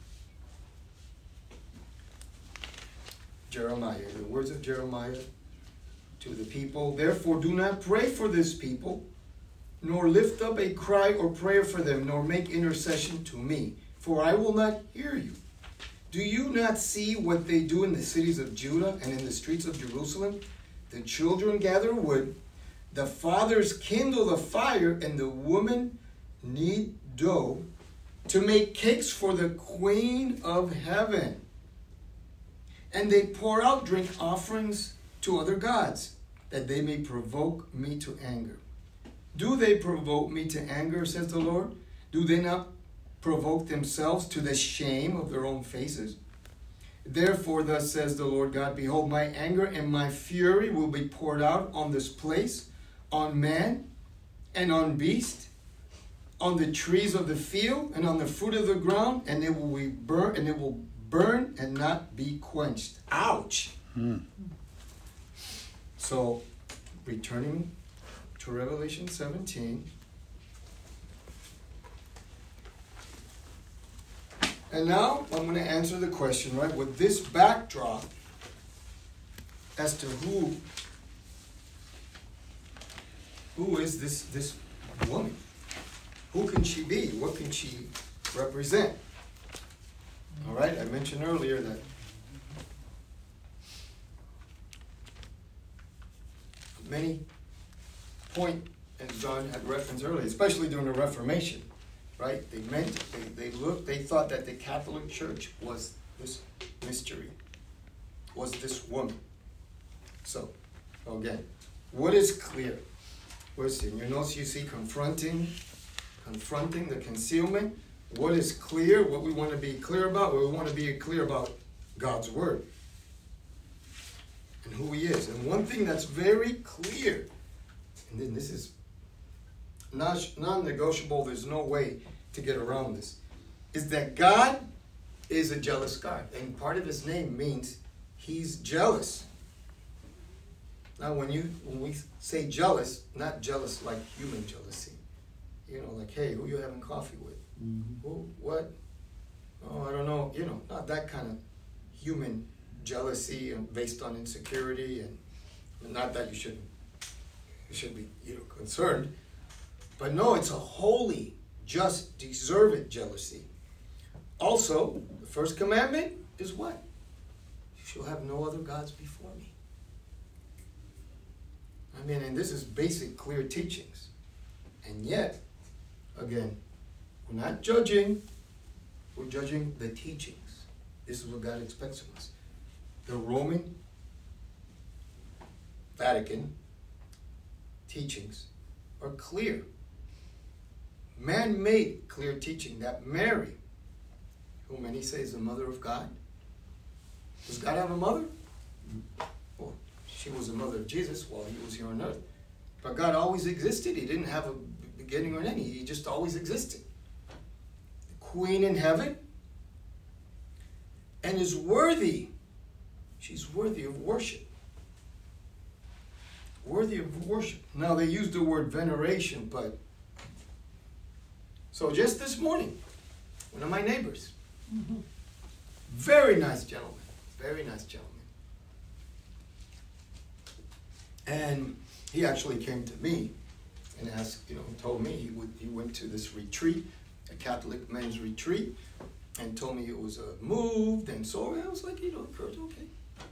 A: Jeremiah, the words of Jeremiah to the people. "Therefore do not pray for this people, nor lift up a cry or prayer for them, nor make intercession to me, for I will not hear you. Do you not see what they do in the cities of Judah and in the streets of Jerusalem? The children gather wood, the fathers kindle the fire, and the women knead dough to make cakes for the Queen of Heaven. And they pour out drink offerings to other gods, that they may provoke me to anger. Do they provoke me to anger, says the Lord? Do they not provoke themselves to the shame of their own faces? Therefore, thus says the Lord God, behold, my anger and my fury will be poured out on this place, on man and on beast, on the trees of the field and on the fruit of the ground, and it will burn and not be quenched. Ouch! So, returning to Revelation 17. And now I'm going to answer the question, right? With this backdrop as to who is this woman? Who can she be? What can she represent? All right, I mentioned earlier that many point, as John had referenced earlier, especially during the Reformation, right? They thought that the Catholic Church was this mystery, was this woman. So, again, what is clear? Where's in your notes you see confronting the concealment. What is clear? What we want to be clear about? What we want to be clear about God's word and who He is. And one thing that's very clear, and then this is non-negotiable, there's no way to get around this, is that God is a jealous God. And part of His name means He's jealous. Now, when we say jealous, not jealous like human jealousy. You know, like, hey, who you having coffee with? Mm-hmm. Who, what? Oh, I don't know. You know, not that kind of human jealousy based on insecurity, and not that you should be concerned. But no, it's a holy, just, deserved jealousy. Also, the first commandment is what? You shall have no other gods before me. I mean, and this is basic, clear teachings. And yet, again, we're not judging, we're judging the teachings. This is what God expects from us. The Roman Vatican teachings are clear. Man-made clear teaching that Mary, who many say is the mother of God. Does God have a mother? Well, she was the mother of Jesus while He was here on earth. But God always existed. He didn't have a beginning or an end. He just always existed. The Queen in heaven. And is worthy. She's worthy of worship. Worthy of worship. Now, they use the word veneration, but... So just this morning, one of my neighbors Very nice gentleman. Very nice gentleman. And he actually came to me and asked, he told me he went to this retreat, a Catholic men's retreat, and told me it was moved, and so I was like, Kurt, okay.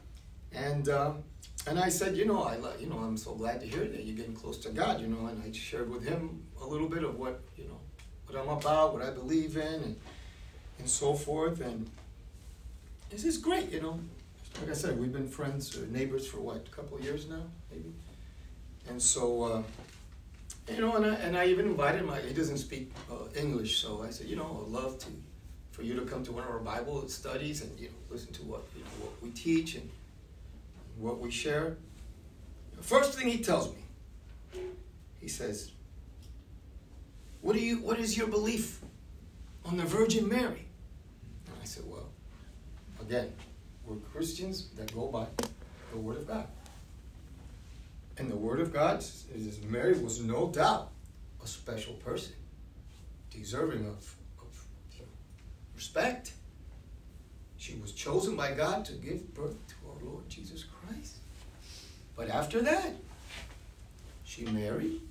A: And I said, I'm so glad to hear that you're getting close to God, and I shared with him a little bit of what I'm about, what I believe in, and so forth, and this is great, Like I said, we've been friends, neighbors for a couple of years now, maybe. And so, and I even invited him. He doesn't speak English, so I said, I'd love for you to come to one of our Bible studies and listen to what we teach and what we share. The first thing he tells me, he says, "What is your belief on the Virgin Mary?" And I said, "Well, again, we're Christians that go by the Word of God. And the Word of God is Mary was no doubt a special person, deserving of respect. She was chosen by God to give birth to our Lord Jesus Christ. But after that, she married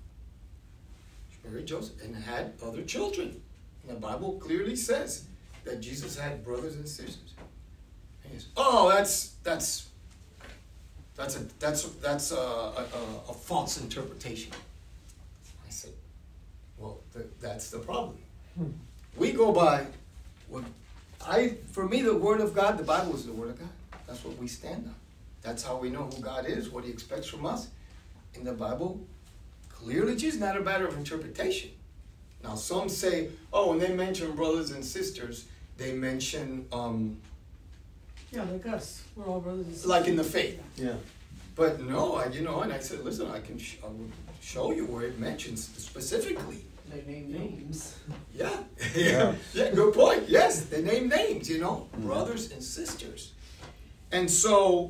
A: Joseph and had other children. And the Bible clearly says that Jesus had brothers and sisters. And he says, "Oh, that's a false interpretation." I said, "Well, that's the problem. We go by for me, the Word of God, the Bible is the Word of God. That's what we stand on. That's how we know who God is, what He expects from us. In the Bible, clearly, it's not a matter of interpretation. Now, some say, when they mention brothers and sisters, they mention
D: yeah, like us. We're all brothers and sisters.
A: like in the faith.
E: Yeah.
A: But no, and I said, listen, I will show you where it mentions specifically.
G: They name names.
A: Yeah. Yeah, good point. Yes, they name names, brothers and sisters. And so,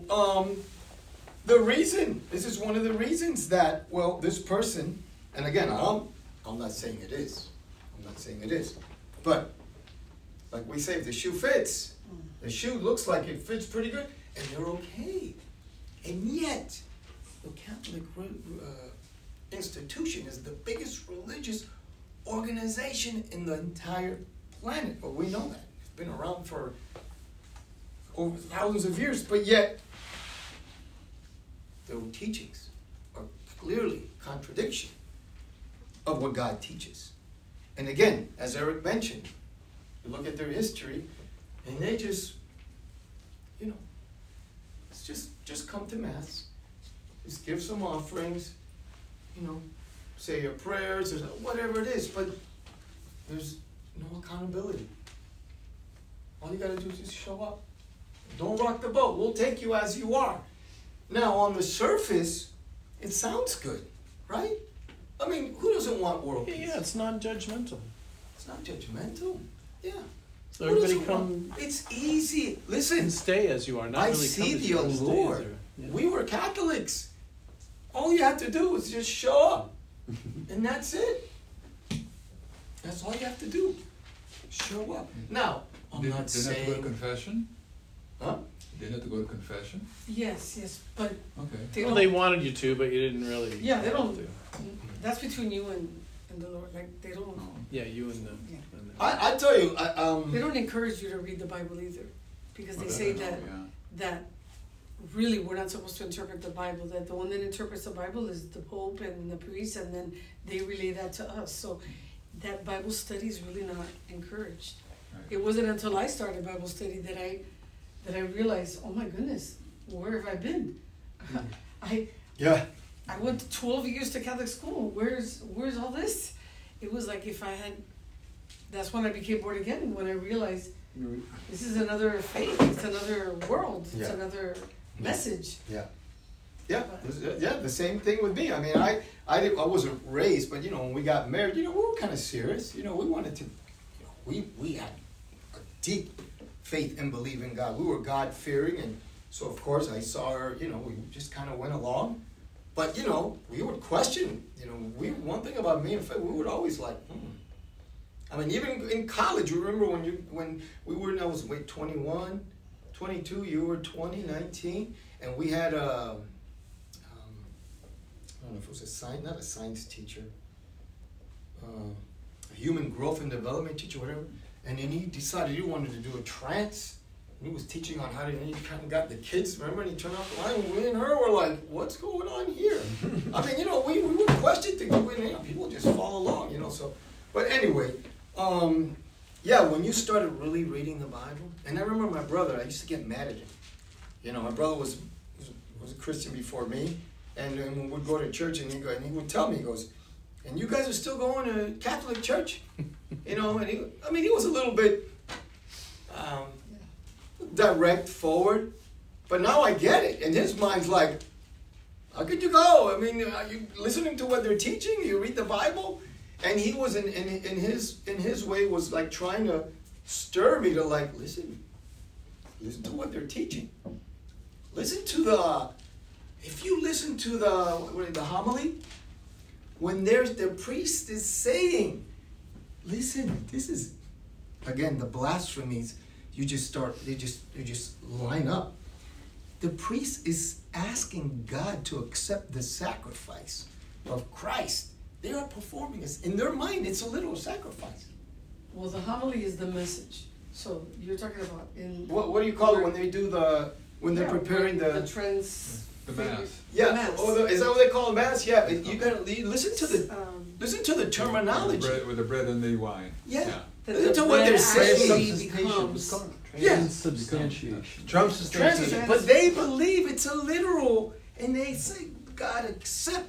A: this is one of the reasons that, this person, and again, I'm not saying it is. But, like we say, if the shoe fits, the shoe looks like it fits pretty good, and they're okay. And yet, the Catholic institution is the biggest religious organization in the entire planet. Well, we know that. It's been around for over thousands of years, but yet their teachings are clearly contradiction of what God teaches. And again, as Eric mentioned, you look at their history, and they just, just come to Mass, just give some offerings, say your prayers, or whatever it is, but there's no accountability. All you got to do is just show up. Don't rock the boat. We'll take you as you are. Now, on the surface, it sounds good, right? I mean, who doesn't want world peace?
C: Yeah, it's non-judgmental.
A: It's not judgmental. Yeah.
C: So everybody come.
A: It's easy. Listen.
C: And stay as you are. Not
A: I
C: really
A: see
C: come as
A: the
C: you are, stay as
A: allure.
C: you are. Yeah.
A: We were Catholics. All you have to do is just show up. And that's it. That's all you have to do. Show up. Now, I'm not saying...
F: Didn't have to go to confession?
A: Huh?
F: Didn't have to go to confession?
D: Yes, but
F: Okay.
C: Well, they wanted you to, but you didn't really.
D: Yeah, they don't.
C: have to.
D: That's between you and the Lord. Like, they don't.
C: Yeah, you and the.
D: Yeah.
C: And the
A: I tell you,
D: They don't encourage you to read the Bible either, because they say
F: Yeah.
D: that really we're not supposed to interpret the Bible. That the one that interprets the Bible is the Pope and the priest, and then they relay that to us. So that Bible study is really not encouraged.
F: Right.
D: It wasn't until I started Bible study that I realized, oh my goodness, where have I been? I went to 12 years to Catholic school. Where's all this? It was like that's when I became born again, when I realized this is another faith, it's another world, it's another message.
A: the same thing with me. I mean, I wasn't raised, but when we got married, we were kind of serious. We wanted to, we had a deep faith and belief in God. We were God-fearing, and so of course I saw her, we just kind of went along. But, we would question, one thing about me and faith, we would always like, I mean, even in college, remember when we were, I was 21, 22, you were 20, 19, and we had I don't know if it was not a science teacher, a human growth and development teacher, whatever. And then he decided he wanted to do a trance. And he was teaching on how to, and he kind of got the kids, remember, and he turned off the line, and we and her were like, what's going on here? I mean, we would question things, people just follow along, so. But anyway, when you started really reading the Bible, and I remember my brother, I used to get mad at him. My brother was a Christian before me, and then when we'd go to church, and he would tell me, he goes, and you guys are still going to Catholic church? And he was a little bit direct, forward, but now I get it. And his mind's like, how could you go? I mean, are you listening to what they're teaching? You read the Bible? And he was in his way was like trying to stir me to like, listen to what they're teaching. If you listen to the homily, when the priest is saying, listen, this is, again, the blasphemies, they just line up. The priest is asking God to accept the sacrifice of Christ. They are performing this. In their mind, it's a literal sacrifice.
D: Well, the homily is the message. So you're talking about in...
A: What do you call it when they do they're preparing the
D: Mass.
A: Yeah.
D: Mass.
A: Is that what they call Mass? Yeah. You gotta listen to the terminology.
F: With the bread and the wine.
A: Yeah.
D: Listen
A: to what they're saying.
E: Transubstantiation.
A: But they believe it's a literal, and they say, God, accept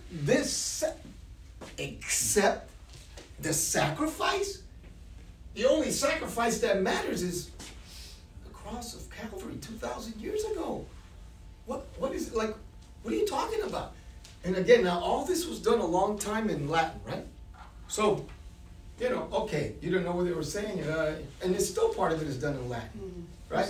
A: the sacrifice. The only sacrifice that matters is the cross of Calvary 2,000 years ago. What is it like? What are you talking about? And again, now all this was done a long time in Latin, right? So, okay, you don't know what they were saying, and it's still part of it is done in Latin, right?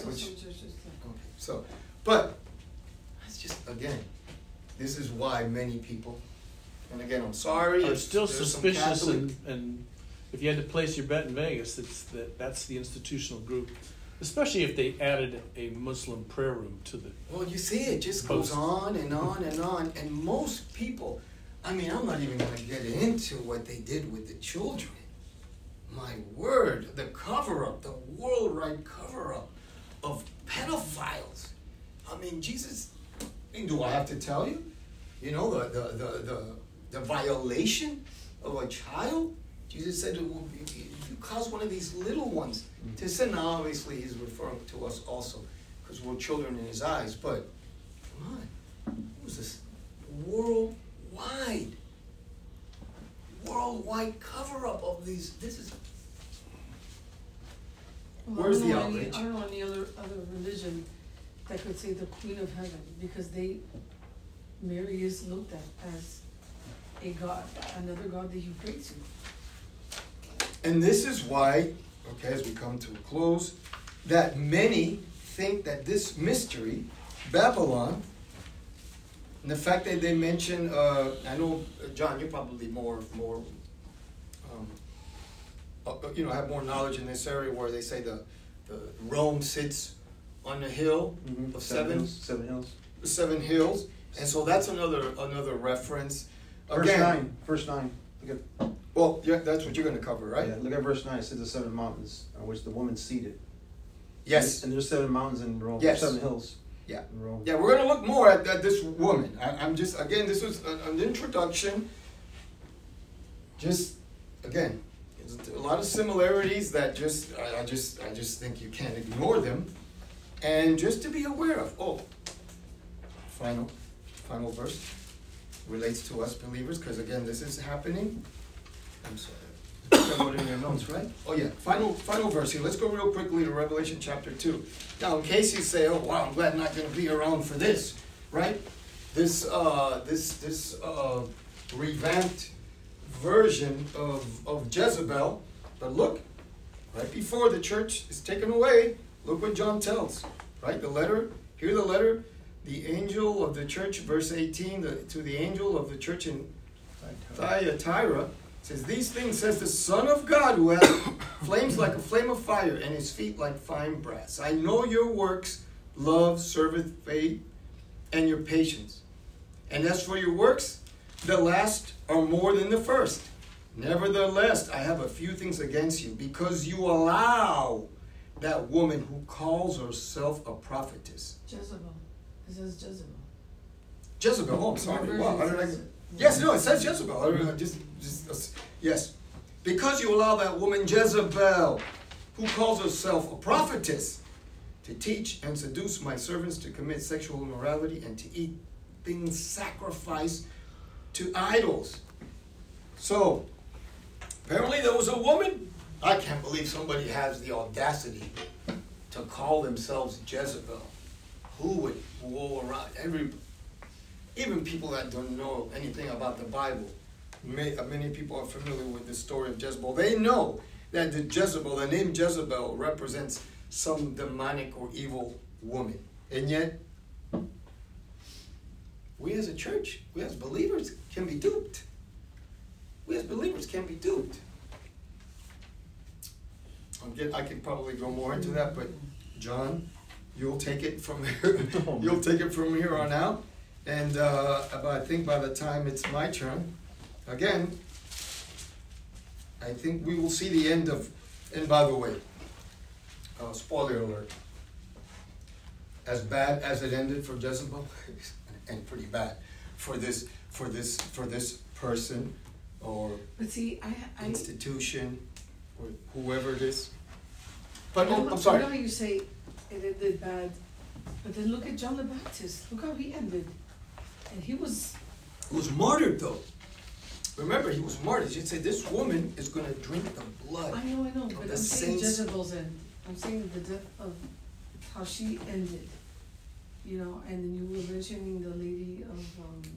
A: But that's just, again, this is why many people, and again, I'm sorry.
C: I'm still suspicious, and if you had to place your bet in Vegas, that's the institutional group. Especially if they added a Muslim prayer room to the...
A: Well, you see, it just goes on and on and on. And most people, I'm not even going to get into what they did with the children. My word, the cover-up, the worldwide cover-up of pedophiles. Jesus, do I have to tell you? The violation of a child? Jesus said, if you cause one of these little ones to sin, now obviously he's referring to us also, because we're children in his eyes, but come on, it was this worldwide cover-up of these, where's the outrage?
D: I don't know any other religion that could say the Queen of Heaven, because Mary is looked at as a god, another god that you pray to.
A: And this is why, as we come to a close, that many think that this mystery, Babylon, and the fact that they mention, I know, John, you're probably more have more knowledge in this area where they say the Rome sits on the hill of seven hills, and so that's another reference.
E: Verse 9. Look at.
A: Well, yeah, that's what you're going to cover, right?
E: Yeah, look at verse 9. It says the 7 mountains on which the woman seated.
A: Yes.
E: And there's 7 mountains in Rome.
A: Yes.
E: 7 hills.
A: Yeah.
E: In Rome.
A: Yeah, we're going to look more at this woman. I'm just, again, this was an introduction. Just, again, there's a lot of similarities that I just think you can't ignore them. And just to be aware of. Oh, final verse relates to us believers, because again, this is happening. I'm sorry. You got it in your notes, right? Oh yeah, final verse here. Let's go real quickly to Revelation chapter 2. Now, in case you say, "Oh wow, I'm glad I'm not going to be around for this," right? This revamped version of Jezebel. But look, right before the church is taken away, look what John tells. Right, the letter. Hear the letter. The angel of the church, verse 18, to the angel of the church in Thyatira, says, these things says the Son of God, who has flames like a flame of fire, and his feet like fine brass. I know your works, love, serveth, faith, and your patience. And as for your works, the last are more than the first. Nevertheless, I have a few things against you, because you allow that woman who calls herself a prophetess.
D: Jezebel. It says Jezebel.
A: Jezebel, oh, I'm sorry.
D: Your
A: Wow, how
D: version
A: did I...
D: says it.
A: Yes, no, it says Jezebel. I don't know, yes. Because you allow that woman Jezebel, who calls herself a prophetess, to teach and seduce my servants to commit sexual immorality and to eat things sacrificed to idols. So, apparently there was a woman. I can't believe somebody has the audacity to call themselves Jezebel. Who would go around? Even people that don't know anything about the Bible, many people are familiar with the story of Jezebel. They know that the name Jezebel represents some demonic or evil woman. And yet, we as a church, we as believers can be duped. We as believers can be duped. I could probably go more into that, but John, you'll take it from here. You'll take it from here on out. And I think by the time it's my turn, again, I think we will see the end of. And by the way, spoiler alert. As bad as it ended for Jezebel, and pretty bad for this person or
D: But see, I
A: institution or whoever it is. But
D: you know,
A: I'm sorry.
D: You know how you say it ended bad, but then look at John the Baptist. Look how he ended, and he was
A: martyred though. Remember, he was martyred. You say this woman is going to drink the blood.
D: I know, but
A: the
D: I'm saying
A: saints.
D: Jezebel's end. I'm saying the death of how she ended. You know, and then you were mentioning the lady of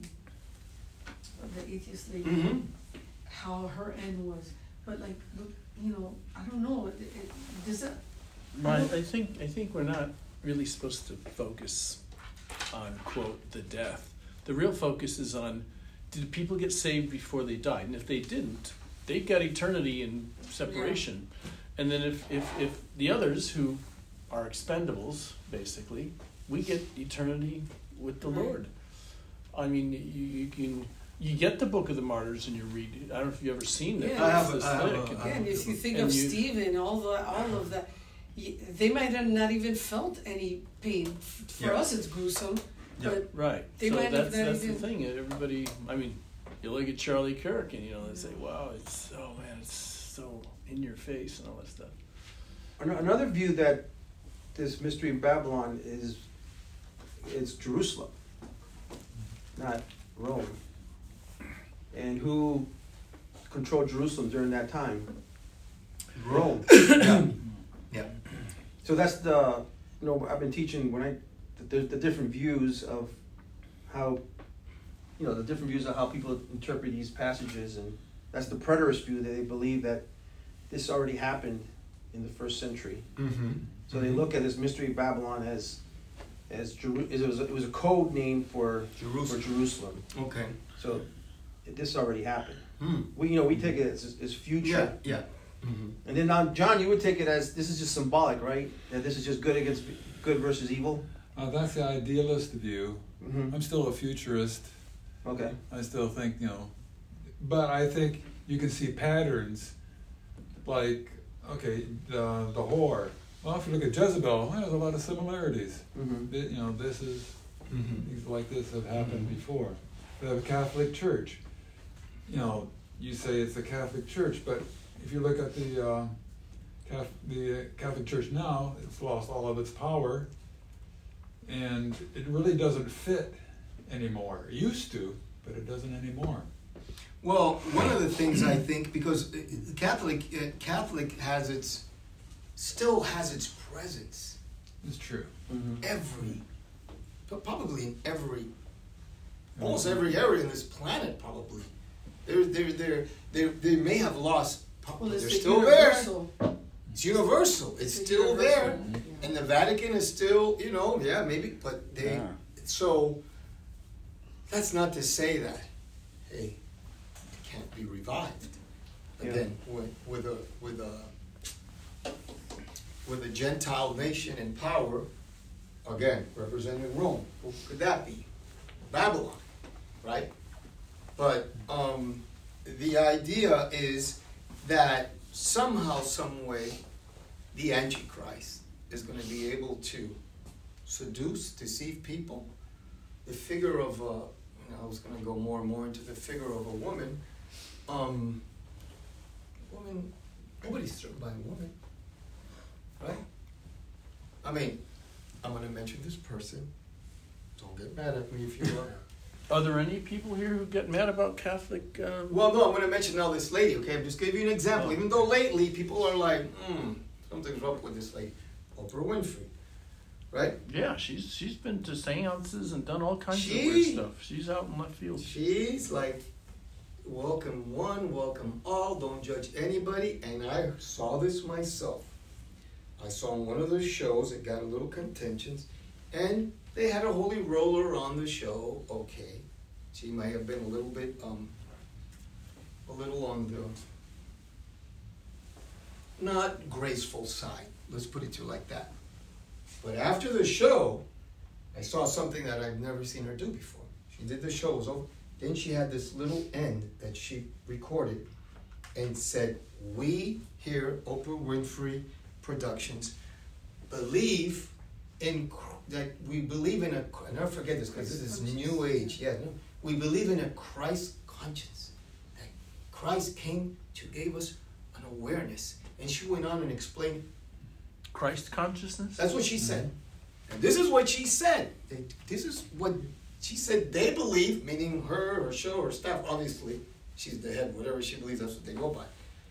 D: the atheist lady,
A: Mm-hmm.
D: how her end was. But like, look, you know, I don't know. Does that?
C: I think we're not really supposed to focus on, quote, the death. The real focus is on, did people get saved before they died? And if they didn't, they got eternity in separation. Yeah. And then if the others who are expendables, basically, we get eternity with the Lord. I mean, you get the Book of the Martyrs and you read it. I don't know if you've ever seen it.
D: Yeah,
A: and
D: if you think of Stephen, all of that, they might have not even felt any pain. For us, it's gruesome.
A: Yeah.
D: But
C: right.
D: They
C: so
D: might
C: that's
D: have
C: the thing. Everybody, I mean, you look at Charlie Kirk and, they say, wow, it's so in your face and all that stuff.
E: Another view that this mystery in Babylon is, it's Jerusalem, not Rome. And who controlled Jerusalem during that time? Rome.
A: Yeah.
E: So that's I've been teaching the different views of how, the different views of how people interpret these passages, and that's the preterist view, that they believe that this already happened in the first century.
A: Mm-hmm.
E: So they look at this mystery of Babylon as it was a code name for Jerusalem.
A: Okay.
E: So this already happened.
A: Mm.
E: We take it as future.
A: Yeah. Mm-hmm.
E: And then now, John, you would take it as this is just symbolic, right? That this is just good versus evil.
F: That's the idealist view.
E: Mm-hmm.
F: I'm still a futurist.
E: Okay.
F: I still think, but I think you can see patterns, like, okay, the whore. Well, if you look at Jezebel, there's a lot of similarities.
E: Mm-hmm.
F: This is, things like this have happened before. The Catholic Church, you say it's the Catholic Church, but if you look at the Catholic Church now, it's lost all of its power, and it really doesn't fit anymore. It used to, but it doesn't anymore.
A: Well, one of the things I think, because Catholic still has its presence.
F: It's true.
E: Mm-hmm.
A: Probably in almost every area in this planet, probably. They may have lost.
D: well,
A: They're
D: it's
A: still
D: universal.
A: there. It's universal. It's still
D: universal.
A: there,
D: Yeah.
A: and the Vatican is still, maybe, but they.
B: Yeah.
A: So that's not to say that, hey, it can't be revived. again, with a Gentile nation in power, again, representing Rome. Who could that be? Babylon, right? But the idea is that somehow, some way, the Antichrist is going to be able to seduce, deceive people. The figure of I was going to go more and more into the figure of a woman. Woman, nobody's struck by a woman, right? I mean, I'm going to mention this person. Don't get mad at me if you are.
C: Are there any people here who get mad about Catholic?
A: Well, no, I'm going to mention now this lady, okay? I'm just giving you an example. Even though lately people are like, something's wrong with this lady. Oprah Winfrey, right?
C: Yeah, she's been to seances and done all kinds of weird stuff. She's out in left field.
A: She's like, welcome one, welcome all, don't judge anybody. And I saw this myself. I saw on one of those shows, it got a little contentious, and they had a holy roller on the show. Okay, she might have been a little on the not graceful side. Let's put it to you like that. But after the show, I saw something that I've never seen her do before. She did the show, it was over. Then she had this little end that she recorded and said, "We here, Oprah Winfrey Productions, believe in that we believe in a. I never forget this because this is New Age. Yeah, no, we believe in a Christ conscience. That Christ came to give us an awareness." And she went on and explained
C: Christ consciousness?
A: That's what she said. And this is what she said. This is what she said they believe, meaning her show, her staff. Obviously, she's the head. Whatever she believes, that's what they go by.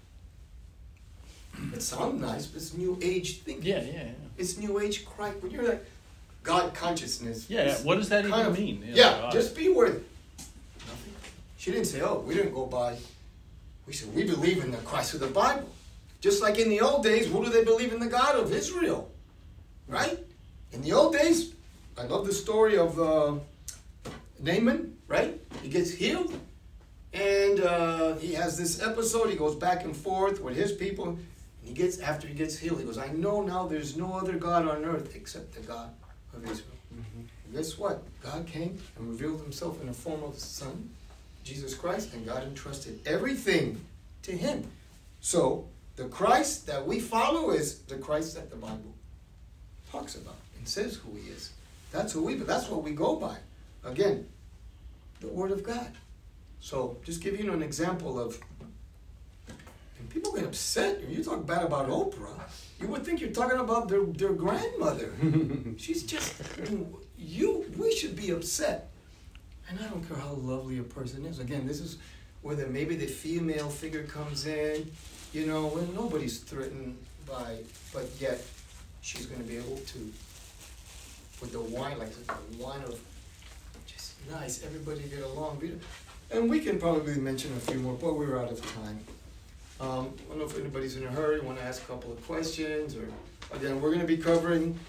A: It sounds nice, but it's New Age thinking.
C: Yeah.
A: It's New Age Christ. When you're like, God consciousness.
C: Yeah, what does that even mean?
A: Yeah, just be worth it. Nothing. She didn't say, we didn't go by. We said, we believe in the Christ of the Bible. Just like in the old days, who do they believe in? The God of Israel, right? In the old days, I love the story of Naaman, right? He gets healed, and he has this episode. He goes back and forth with his people. And after he gets healed, he goes, "I know now there's no other God on earth except the God of Israel." Mm-hmm. And guess what? God came and revealed himself in the form of his Son, Jesus Christ, and God entrusted everything to him. So the Christ that we follow is the Christ that the Bible talks about and says who he is. That's what we go by. Again, the Word of God. So just give you an example of, and people get upset when you talk bad about Oprah. You would think you're talking about their grandmother. She's just, we should be upset. And I don't care how lovely a person is. Again, this is where maybe the female figure comes in. When nobody's threatened by, but yet she's going to be able to, with the wine, like the wine of just nice, everybody get along. And we can probably mention a few more, but we're out of time. I don't know if anybody's in a hurry, want to ask a couple of questions, or again, we're going to be covering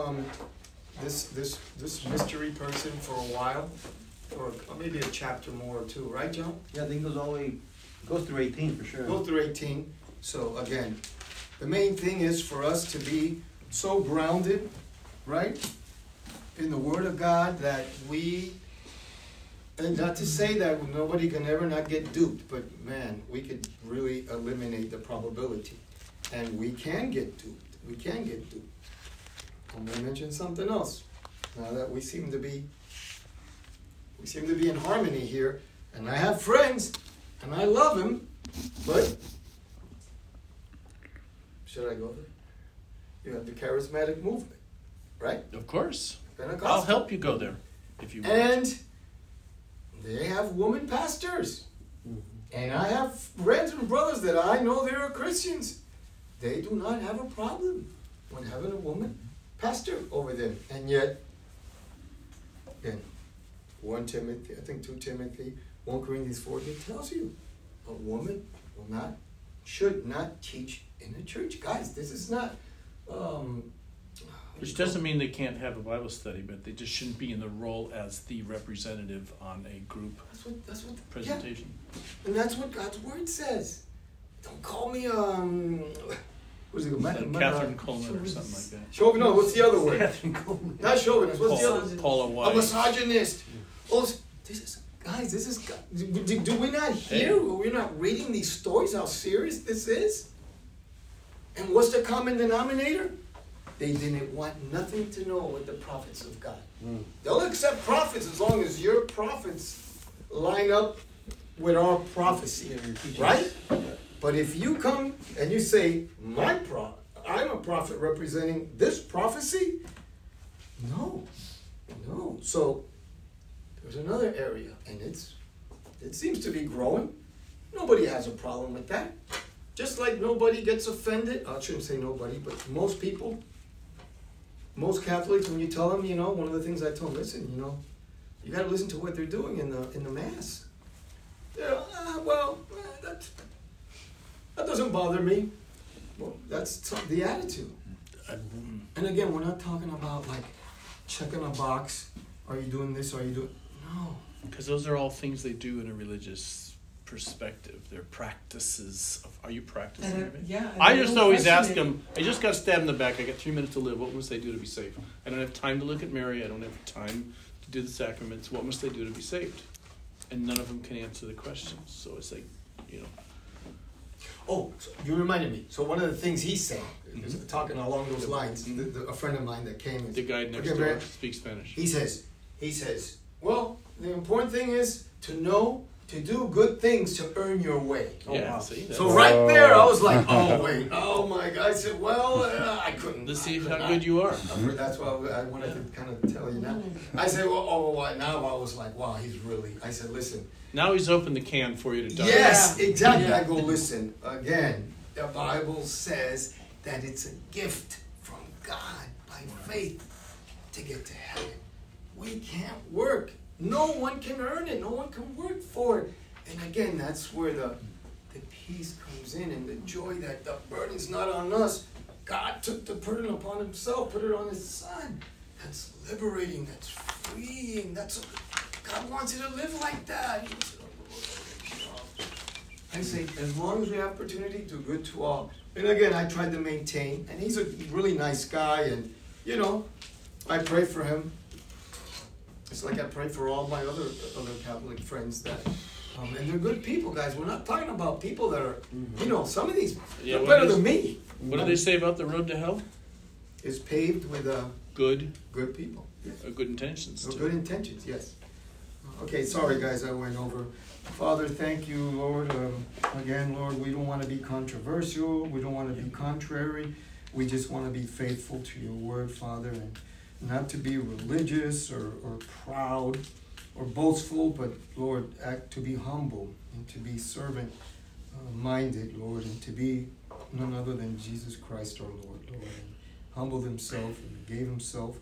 A: this mystery person for a while, or maybe a chapter more or two, right, John?
E: Yeah, I think it goes all the way. Goes through 18 for sure.
A: Go through 18. So again, the main thing is for us to be so grounded, right, in the Word of God that and not to say that nobody can ever not get duped, but man, we could really eliminate the probability. And we can get duped. We can get duped. I'm going to mention something else. Now that we seem to be in harmony here, and I have friends, and I love him, but should I go there? You have the charismatic movement, right?
C: Of course.
A: Pentecostal.
C: I'll help you go there if you want.
A: And they have woman pastors. Mm-hmm. And I have friends and brothers that I know they are Christians. They do not have a problem when having a woman pastor over them. And yet, again, 1 Timothy, I think 2 Timothy, 1 Corinthians 14 tells you a woman should not teach in a church. Guys, this is not...
C: which doesn't mean they can't have a Bible study, but they just shouldn't be in the role as the representative on a group
A: that's what
C: presentation.
A: Yeah. And that's what God's Word says. don't call me what's it?
C: Catherine Coleman or something like that.
A: Chauvinist. No, what's the other word?
E: Catherine Coleman.
A: Not chauvinist. What's the other?
C: Paula
A: A
C: White.
A: misogynist. Oh, guys, this is. Do we not hear? We're not reading these stories. How serious this is. And what's the common denominator? They didn't want nothing to know with the prophets of God. They'll accept prophets as long as your prophets line up with our prophecy, right? But if you come and you say, I'm a prophet representing this prophecy, no. So there's another area, and it seems to be growing. Nobody has a problem with that. Just like nobody gets offended. I shouldn't say nobody, but most people, most Catholics, when you tell them, one of the things I tell them, listen, you got to listen to what they're doing in the Mass. They're, that doesn't bother me. Well, that's the attitude. And again, we're not talking about like checking a box. Are you doing this? Are you doing? No.
C: Because those are all things they do in a religious perspective. They're practices. Are you practicing it?
D: Yeah.
C: I just always ask them, I just got stabbed in the back. I got 3 minutes to live. What must they do to be saved? I don't have time to look at Mary. I don't have time to do the sacraments. What must they do to be saved? And none of them can answer the questions. So it's like,
A: Oh, so you reminded me. So one of the things he said, talking along those lines, a friend of mine that came.
C: The guy next door speaks Spanish.
A: He says, well, the important thing is to know to do good things to earn your way.
C: Yeah, wow. See,
A: so right there, I was like, oh, wait, oh my God. I said, well, I couldn't.
C: Let's see how good you are.
A: That's why I wanted to kind of tell you now. I said, well, now I was like, wow, he's really, I said, listen.
C: Now he's opened the can for you to die.
A: Yes, exactly. Yeah. I go, listen, again, the Bible says that it's a gift from God by faith to get to heaven. We can't work. No one can earn it. No one can work for it. And again, that's where the peace comes in and the joy that the burden's not on us. God took the burden upon himself, put it on his son. That's liberating. That's freeing. God wants you to live like that. I say, as long as we have opportunity, do good to all. And again, I tried to maintain, and he's a really nice guy, and, I pray for him. It's like I pray for all my other Catholic friends that, and they're good people, guys. We're not talking about people that are, some of these, they're better than me.
C: What do they say about the road to hell?
A: It's paved with
C: good
A: people. Yes.
C: Good intentions, too.
A: Good intentions, yes. Okay, sorry, guys, I went over. Father, thank you, Lord. Again, Lord, we don't want to be controversial. We don't want to be contrary. We just want to be faithful to your word, Father, and not to be religious or proud or boastful, but, Lord, to be humble and to be servant-minded, Lord, and to be none other than Jesus Christ, our Lord, and humbled himself and gave himself,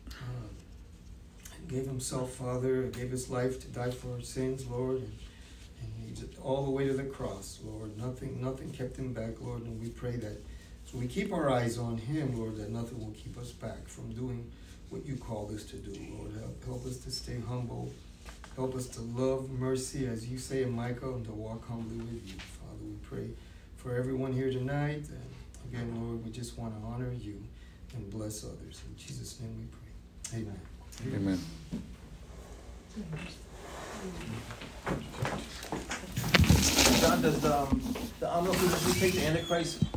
A: Father, gave his life to die for our sins, Lord, and he did all the way to the cross, Lord. Nothing kept him back, Lord, and we pray that, so we keep our eyes on him, Lord, that nothing will keep us back from doing what you called us to do, Lord. Help us to stay humble. Help us to love mercy, as you say in Micah, and to walk humbly with you, Father. We pray for everyone here tonight, and again, Lord, we just want to honor you and bless others. In Jesus' name we pray. Amen.
B: Amen.
E: John, does the envelope usually take the Antichrist